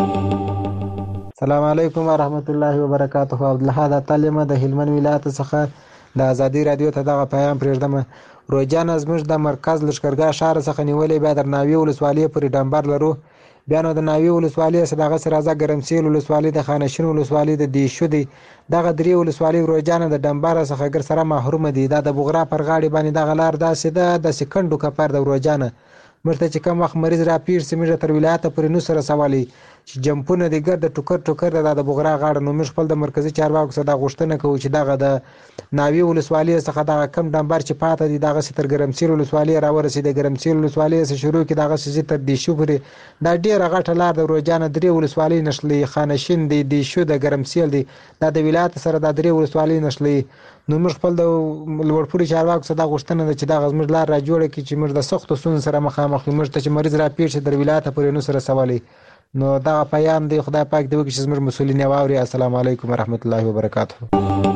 السلام علیکم ورحمت الله وبرکاته. عبدالله تعلیم د هلمند ولایت څخه د ازادي رادیو ته دغه پیغام پرېږدم. روجانه زموږ د مرکز لښکرګاه ښار څخه نیولې بیا در ناوې ولسوالۍ پورې ډمبر لرو. بیا نو د ناوې ولسوالۍ څخه دغسې راځه ګرمسیل ولسوالۍ د خانشین ولسوالۍ د دیشو دی. دغه درې ولسوالۍ روجانه د ډمبره څخه ګر سره محرومه دي. دا د بغرا پر غاړې باندې دغه لار داسې ده داسې کنډو کپر د روجانه. موږ ته چې کوم وخت مریض راپېښ شي موږ تر ولایته پورې نو سره سوالی چې جمپونه دي ګرد ټوکر ټوکر د بغرا غاړه. نو موږ خپل د مرکزي چارواکو څخه دا غوښتنه کوو چې دغه د ناوې ولسوالۍ څخه دغه کم ډمبر چې پاته دي دغسې تر ګرمسیر ولسوالۍ راورسېد. د ګرمسیر ولسوالۍ څخه شروع کړي دغسې ځي تر دیشو پورې. دا ډېره غټه لار د روجانه درې ولسوالۍ نښلوي، خانشین دی، دیشو د ګرمسیل دی، دا د ولایت سره دا درې ولسوالۍ نښلوي. نو موږ خپل د لوړپوړي چارواکو څخه دا غوښتنه ده چې دغه زموږ لار را جوړه کړي چې موږ د سختو ستونزو سره مخامخ یو. موږ ته چې مریض راپېښ شي تر ولایته پورې نو سره سوالی. نو دغه پیام دی خدای پاک دې وکړي چې زموږ مسؤلین یې واوري. السلام علیکم ورحمت الله وبرکاته.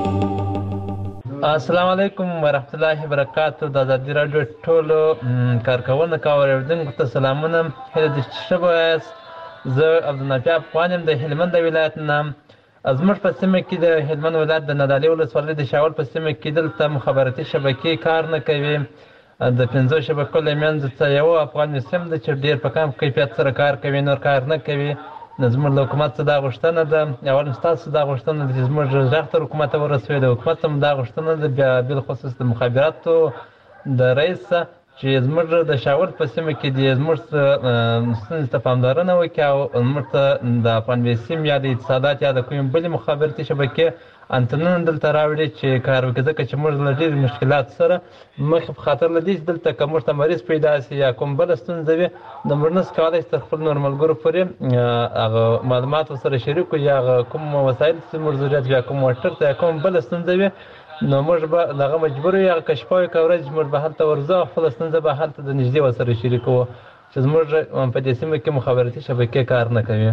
السلام علیکم ورحمت الله وبرکاته. د ازادي رادیو ټولو کارکوونکو او اورېدونکو ته سلامونه. هیله ده چې ښه به یاست. زه عبدالنافع افغان یم د هلمند ولایت نه. زموږ په سیمه کې د هلمند ولایت د نادعلي ولسوالۍ د شاول په سیمه کې دلته مخابراتي شبکې کار نه کوي. د پنځو شبکو له منځه څه یو افغان سیم ده چې ډېر په کم کیفیت سره کار کوي، نور کار نه کوي. نو زموږ له حکومت څخه دا غوښتنه ده، اول ستاسو دا غوښتنه ده چې زموږ غږ تر حکومت ته ورسوي. د حکومت څخه دا غوښتنه ده بیا بالخصوص د مخابراتو د رئیس چې زموږ د شاول په سیمه کې د زموږ ستونزې ته پاملرنه وکړي او موږ ته د افغان سیم یا د اتصالات یا د کومې بلې مخابراتي شبکې انتنونه دلته راوړي چې کار وکړي. ځکه چې موږ له ډېرو مشکلاتو سره مخ په خاطر له دې چې دلته که موږ ته مریض پیدا شي یا کوم بله ستونزه وي نو موږ نشو کولی چې تر خپل نور ملګرو پورې هغه معلومات ورسره شریک کړو یا هغه کوم وسایل چې موږ ضرورت وي یا کوم موټر ته یا کوم بله ستونزه وي نو موږ به دغه مجبور یو هغه که شپه وي که ورځ موږ به هلته ورځو او خپله ستونزه به هلته د نږدې ورسره شریکوو چې زموږ په دې سیمه کې مخابراتي شبکې کار نه کوي.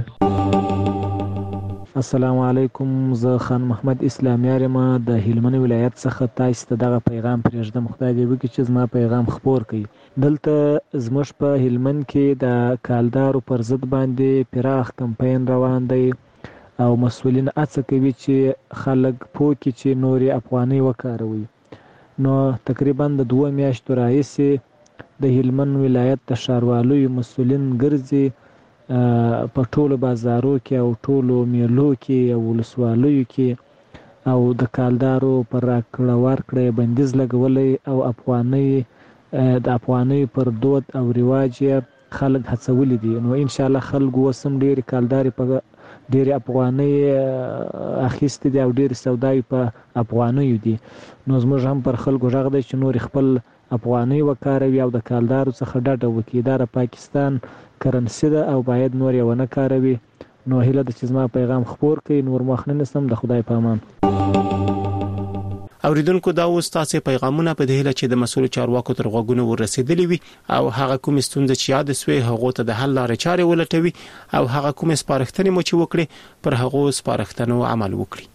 السلام علیکم. زه خان محمد اسلامیار یم د هلمند ولایت څخه تاسو ته دغه پیغام پرېږدم. خدای دې وکړي چې زما پیغام خپور کړي. دلته زموږ په هلمند کې د کالدارو پر ضد باندې پراخ کمپاین روان دی او مسؤلین هڅه کوي چې خلک پوه کړي چې نورې افغانۍ وکاروي. نو تقریبا د دوه میاشتو راهیسې د هلمند ولایت د ښاروالیو مسؤلین ګرځي په ټولو بازارو کې او ټولو میلو کې او ولسوالیو کې او د کالدارو پر راکړه ورکړه بندیز لګولی او افغانۍ د افغانۍ پر دود او رواج یې خلک هڅولی دي. نو انشاءالله خلکو اوس هم ډېرې کالدارې په ډېرې افغانۍ اخیستې دي او ډېرې سوداوې په افغانیو دي. نو زموږ هم پر خلکو غږ دی چې نورې خپل افغانۍ وکاروي او د کالدارو څخه ډډه وکړي. دا د پاکستان کرنسي ده او باید نور یې ونه کاروي. نو هیله ده چې زما پیغام خپور کړئ. نور مخ نه نیسم. د خدای په امان. اوریدونکو دا اوس تاسو پیغامونه په دې هله چې د مسؤل چارواکو تر غوږونو ورسېدلې وي او هغه کوم ستونزې چې یاد سوي هغه ته د حل لارې چارې ولټوي او هغه کوم سپارښتنې مو چې وکړي پر هغه سپارښتنو عمل وکړي.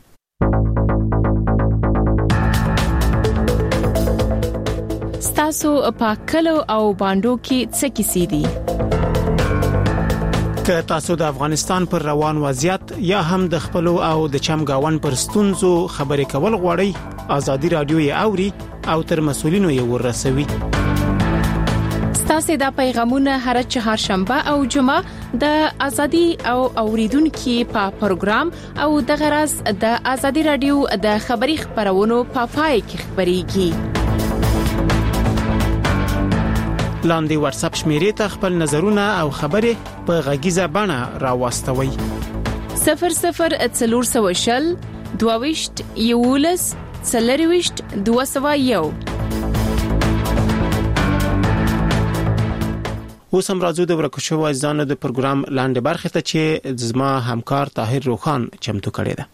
ستاسو په کلو او باندو کې څه کیسې دي؟ که تاسو د افغانستان پر روان وضعیت یا هم د خپل او د چمګاون پر ستونزو خبرې کول غواړئ، ازادي رادیو یې اوري او تر مسؤلینو یې ورسوي. ستاسو د پیغامونه هر چهارشنبه او جمعه د ازادي او اوریدونکو په پروګرام او د غرض د ازادي رادیو د خبري خبرونو په پای کې خبريږي. لاندې واتس اپ شمیرې ته خپل نظرونه او خبرې په غږیزه بڼه راوستوي. صفر صفر څلور سوه شل دوه یولس څلرويشت دوه سوه یو. اوس هم راځو د ورکشو ځانو د پروګرام لاندې برخه ته چې زما همکار طاهر روخان چمتو کړی دی.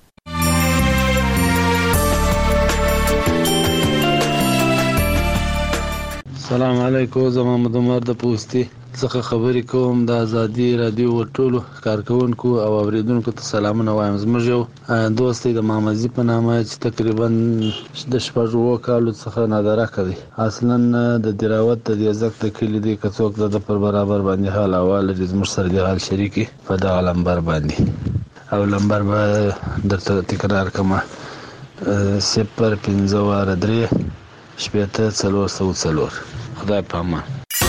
السلام علیکم، زما مدمر د پوسټي څخه خبرې کوم. د ازادي رادیو ټولو کارکونکو او اوریدونکو ته سلامونه وایم. زموږ یو دوست د مامزي په نامه چې تقریبا د شپږو کالو څخه نادره کوي. اصلا د دراوت د ځک د کلی دی کڅوک د پر برابر باندې حال اواله د زموږ سره د حال شریکي په دغه لمبر باندې او لمبر به درته تکرار کما صفر پنځه واره درې شپېته څلور سوه څلور. خدای په امان.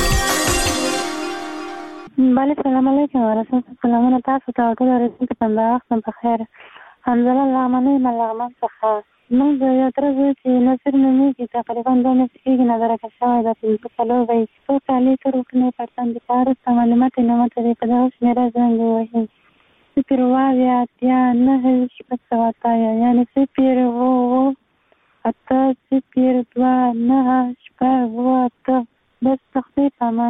بله سلام علیکم ورحمت سلامونه تاسو ته ټول ورسېږي په وخت په خیر. حمزه لغمنی ملغمن څخه موږ یو تر څو چې نصر نومي کې تقریبا دوه میاشتې کېږي نظر کښه ده په کلو وي څو کالي تر وکنه پرتند پاره معلومات نه مته په دغه شمیره څنګه وایي صفر وایا یا نه شپږ سوه تایا یعنی صفر وو اته صفر دوه نه شپږ وو اته بس تخفیف امان.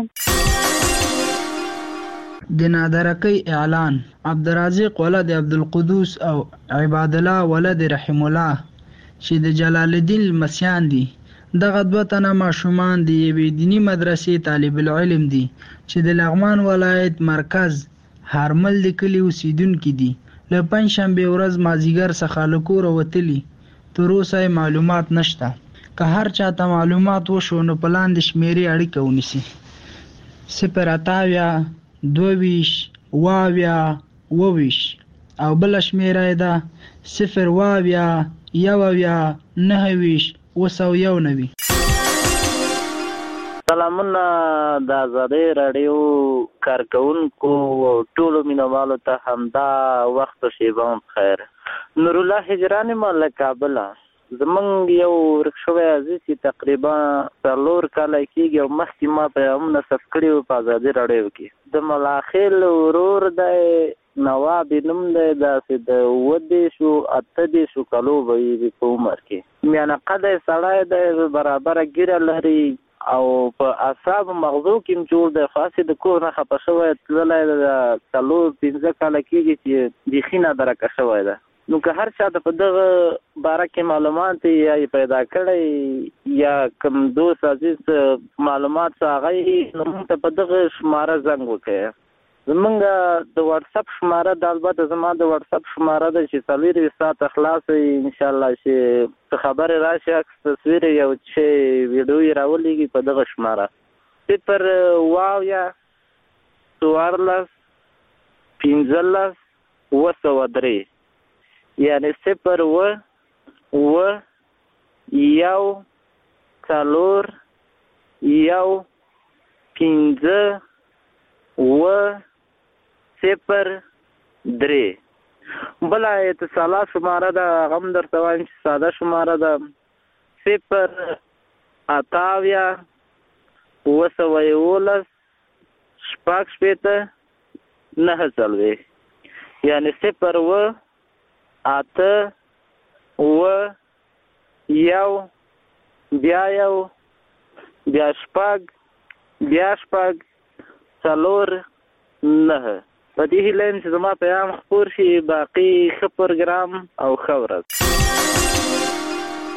د نادرکی اعلان عبدالرازق ولد عبدالقدوس او عباد الله ولد رحم الله چې د جلال الدین المسیان دي. دغه دوه تنه ماشومان دي یوې دینی مدرسې طالب العلم دي چې د لغمان ولایت مرکز هرمل د کلی اوسیدونکي دي. له پنځشنبه ورځ مازیګر څخه له کوره وتلي، تر اوسه معلومات نشته. که هر چاته معلومات وشو نو په لاندې شمیرې اړیکه ونیسي: صفر اتاویا دوویش واویا وویش او بل شمیره ده صفر واویا یوویا نهویش وسو یو نوي. سلامونه د ازادي رادیو کارکونکو ټولو مینوالو ته همدا وخت شیبان خیر. نور الله هجرانی مال کابل. زمونږ یو ورکشوی عزیز چې تقریبا څلور کاله کېږي او مخکې ما پیغامونه ثبت کړي وو په ازادي راډیو کې. د ملاخیل ورور دی نواب نوم دی، داسې د اووه دېرشو اته دېرشو کالو به وي په عمر کې. میانه قده سړی دی، برابره ګیره لري او په اعصابو مغزو کې هم جوړ دی. خاصې د کور نه خفه شوی تللی د څلور پنځه کاله کېږي چې بیخي نادرکه شوی ده. نو که هر چا د په دغه باره کې معلومات یا پیدا کړی یا کوم دوست عزیز معلومات څه هغه نو موږ ته په دغه شماره زنګ وکړئ. زمونږ د واتس اپ شماره د البته زما د واتس اپ شماره ده چې څلورویشت ساعته خلاصه انشاءالله چې څه خبرې راشي عکس تصویر یو چې ویډیو یې راولېږي په دغه شماره صفر واویا څوارلس پنځلس اووه سوه درې یعنی صفر و و یو څلور یو پنځه و صفر درې. بله اتصالات شماره ده هغه هم درته وایم چې ساده شماره ده صفر اتاویا اووه سوه یولس شپږ شپېته نهه څلوېښت یعنی صفر و اته اووه یو بیا یو بیا شپږ بیا شپږ څلور نهه. په دې هیله یم چې زما پیغام خپور شي. باقي ښه پروګرام او ښه ورځ.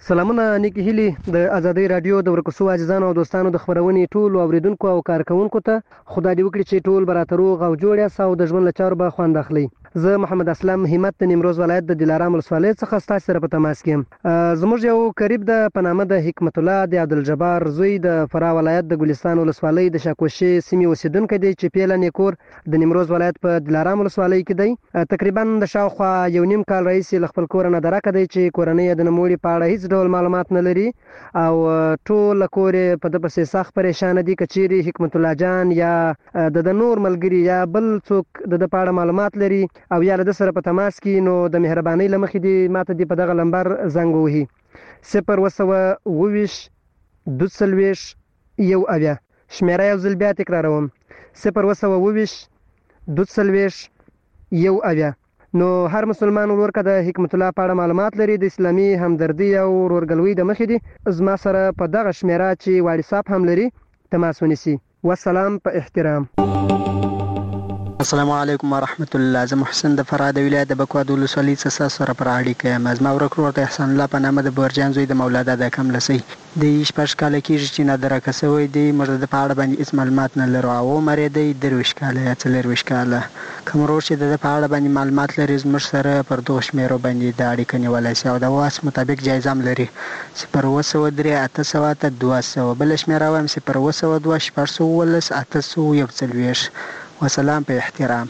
سلامونه نیکی هیلی د ازادي رادیو د ورکوسو عزیزانو او دوستانو د خبرونې ټول اوریدونکو او کارکونکو ته خدای دې وکړي چې ټول براترو غو جوړیا ساو د ژوند لچار به خوند اخلي. زه محمد اسلام همت د نیمروز ولایت د دلارام ولسوالۍ څخه ستاسو سره په تماس کې زموږ یو قریب د پنامه د حکمت الله د عبدالجبار زوی د فرا ولایت د ګلستان ولسوالۍ د شاکوشي سیمې اوسیدونکو دی چې پیله نیکور د نیمروز ولایت په دلارام ولسوالۍ کې دی. تقریبا د شاوخوا یو نیم کال رئیس ل خپل کور نه درکه دی چې کورنۍ د نموړي په اړه هیڅ ډول معلومات نه لري او ټول کور په د پسې سخت پریشان دي. کچيري حکمت الله جان یا د نور ملګری یا بل څوک د د پاړه معلومات لري او یا د سره په تماس کې نو د مهرباني لمخې دی ماته دی په دغه لمبر زنګ وهي صفر وسوه وویش دوسلویش یو اویا شمیره یو ځل بیا تکراروم صفر وسوه وویش دوسلویش یو اویا. نو هر مسلمان ورکه د حکمت الله پاړه معلومات لري د اسلامي همدردي او ورورګلوي د مخې دی زما سره په دغه شمیره چې واتساپ هم لري تماس ونیسي. والسلام په احترام. السلام علیکم ورحمت الله. زه محسن د فراه د ولایت د بکواد ولسوالۍ څخه سره پر اړیکه یم. زما ورکر ورته احسان الله په نامه د بورجان زوی د مولا دادا کم لسی د شپږ کاله کېږي چې نه درکه سوی دی موږ د پاړه باندې هیڅ معلومات نه لرو او عمر یې دی درویشت کاله یا څلرویشت کاله. کوم ورور چې د پاړه باندې معلومات لري زموږ سره پر دغه شمیرو باندې د اړیکه نیولی شي او د واس مطابق جایزه هم لري صفر اوه سوه درې اته سوه اته دوه سوه. بله شمیره وایم صفر اوه سوه دوه شپږ سوه اوولس اته سوه یو څلوېښت. وسلام په احترام.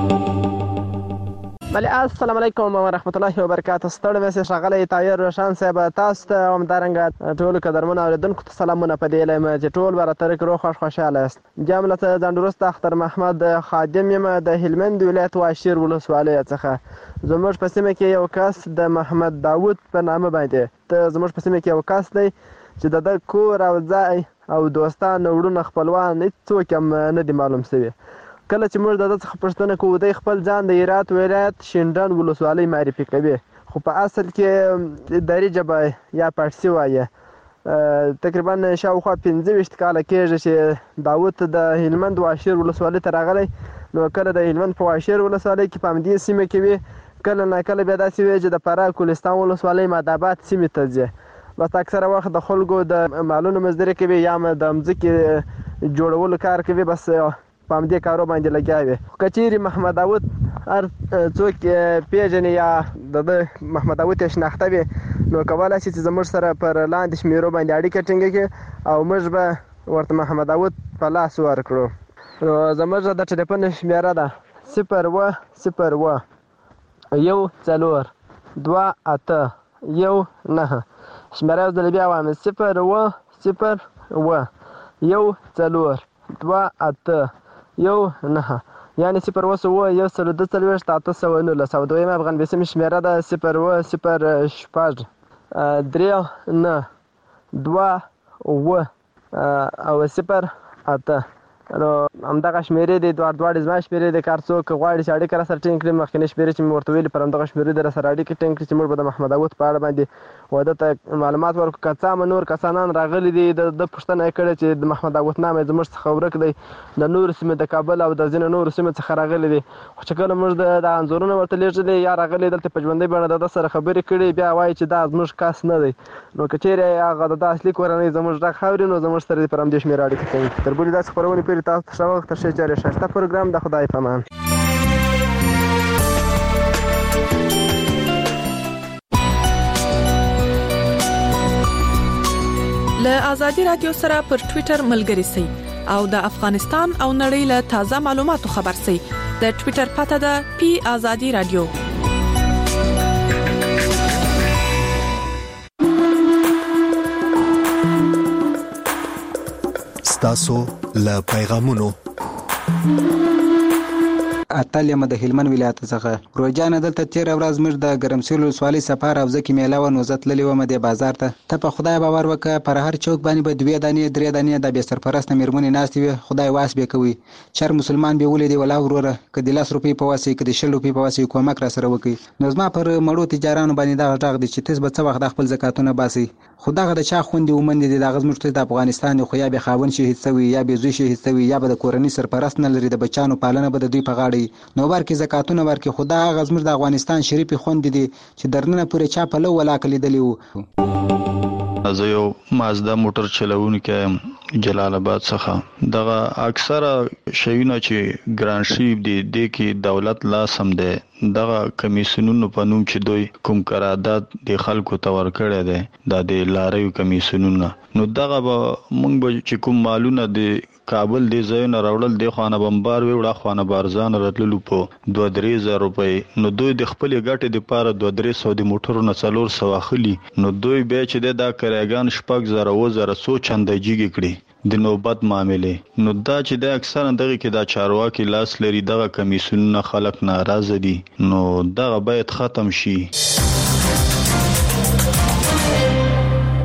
بله السلام علیکم ورحمت الله وبرکاته. ستړی مې ښاغلی طاهر روشن صاحب تاسو ته همدارنګه ټولو قدرمنو اورېدونکو ته سلامونه په دې یم چې ټول به راته روغ خوښ خوشحاله یاست. بیا هم له ځان وروسته اختر محمد خادم یم د هلمند ولایت واشیر ولسوالۍ څخه. زموږ په سیمه کې یو کس د محمد داود په نامه باندې ته زموږ په سیمه کې یو کس دی چې د ده کور او ځای او دوستان وروڼه خپلوان هېڅوک هم نه دي معلوم شوي. کله چې موږ د ده څخه پوښتنه کوو دی خپل ځان د هرات ولایت شینډنډ ولسوالۍ معرفي کوي خو په اصل کې دري ژبه یا پارسي وایي. تقریبا شاوخوا پنځه ویشت کاله کېږي چې داود د هلمند واشیر ولسوالۍ ته راغلی. نو کله د هلمند په واشیر ولسوالۍ کې په همدې سیمه کې وي کله نه کله بیا داسې وي چې د فراه کولستان ولسوالۍ ماداباد سیمې ته ځي. بس اکثره وخت د خلکو د مالونو مزدوري کوي یا د مځکې جوړولو کار کوي بس په همدې کارو باندې لګیا وي. که چیرې محمد داود هر څوک پیژني یا د ده محمد داود یې شناخته وي نو کولی شي چې زموږ سره پر لاندې شمیرو باندې اړیکه ټینګه کړي او موږ به ورته محمد داود په لاس ورکړو. نو زموږ د ټلیفون شمیره ده صفر اوه صفر اوه یو څلور دوه اته یو نهه. شمیره یو ځل بیا وایم صفر اوه صفر اوه یو څلور دوه اته یو نهه یعنې صفر اوه سوه یو سل دوه څلوېښت اته سوه نولس او دویمه افغان بیسیم شمیره ده صفر اوه صفر شپږ درې نه دوه اوه او صفر اته. نو همدغه شمیرې دي دواړه دواړې زما شمیرې دي. که هر څوک غواړي چې اړیکه راسره ټینګ کړي مخکینۍ شمیرې چې مې ورته ویلي پر همدغه شمیرې دي راسره اړیکې ټینګ کړي چې موږ به د محمد داود په اړه باندې و ده ته معلومات ورکړو. که څه هم نور کسانان راغلي دي د ده پوښتنه یې کړې چې د محمد داود نام یې زموږ څخه ورک دی د نورو سیمې د کابل او د ځینو نورو سیمو څخه راغلي دي خو چې کله موږ د انځورونه ورته لیږلي یا راغلي دلته په ژوندۍ بڼه د ده سره خبرې کړي بیا وایي چې دا زموږ کس نه دی. نو که چیرې هغه د ده اصلي کورنۍ زموږ غږ اوري نو زموږ سره دې پر همدې شمېره اړیکه کوي. تر بلې داسې خپرونې پورې تاسو ته ښه وخت تر ښې چارې ښایسته پروګرام د خدای په امان. له آزادي رادیو سره پر ټوئیټر ملګري سئ او د افغانستان او نړۍ له تازه معلوماتو خبر سئ. د ټوئیټر پته ده پی آزادي رادیو. ستاسو له پیغامونو اتلیم د هلمند ولایت څخه روجانه دلته تیر ورځ موږ د ګرمسیر ولسوالۍ سفر او ځکه میله و نو زتللی و مده بازار ته ته په خدای باور وکړه پر هر چوک باندې به دوه دانې درې دانې د به سرپرست میرمنې ناشتي وي خدای واس به کوي چر مسلمان به ولې دی ولا وروره کدي لاس روپی په واسي کدي شل روپی په واسي کومک را سره وکي نو زما پر مړو تجارانو باندې دا غږ دي چې تاسو به څه وخت خپل زکاتونه باسي خو دغه د چا خوندې ومندې دي دغه زموږ ته د افغانستان خو یا به خاوند شهید سوی یا به زوی شهید سوی یا به د کورنۍ سرپرست نه لري د بچانو پالنه به د دوی په غاړه نو ورکې زکاتونه ورکې خو دا هغه زموږ د افغانستان شریف خوندې دي چې درننه پورې چا په لو ولاکه لیدلی وو. زه یو مازدا موټر چلوونکی یم جلال آباد څخه. دغه اکثره شیونه چې ګران شیپ دي د کې دولت لاس هم دی دغه کمیسیونونو په نوم چې دوی کوم قرارداد د خلکو ته ورکړی دی دا د لاریو کمیسیونونه نو دغه به موږ به چې کوم مالونه د کابل دی ځایونه راوړل دی خانه بمبار وی وړه خانه بارزان راتللو په دوه درې زره روپۍ نو دوی د خپلې ګټې دپاره دوه درې سوه د موټرو نه څلور سوه اخلي نو دوی بیا چې دی دا کراګان شپږ زره اووه زره څو چنده جیږې کړي د نوبت معاملې نو دا چې دی اکثرا دغه کې دا چارواکي لاس لري دغه کمیسیونونه خلک ناراضه دي نو دغه باید ختم شي.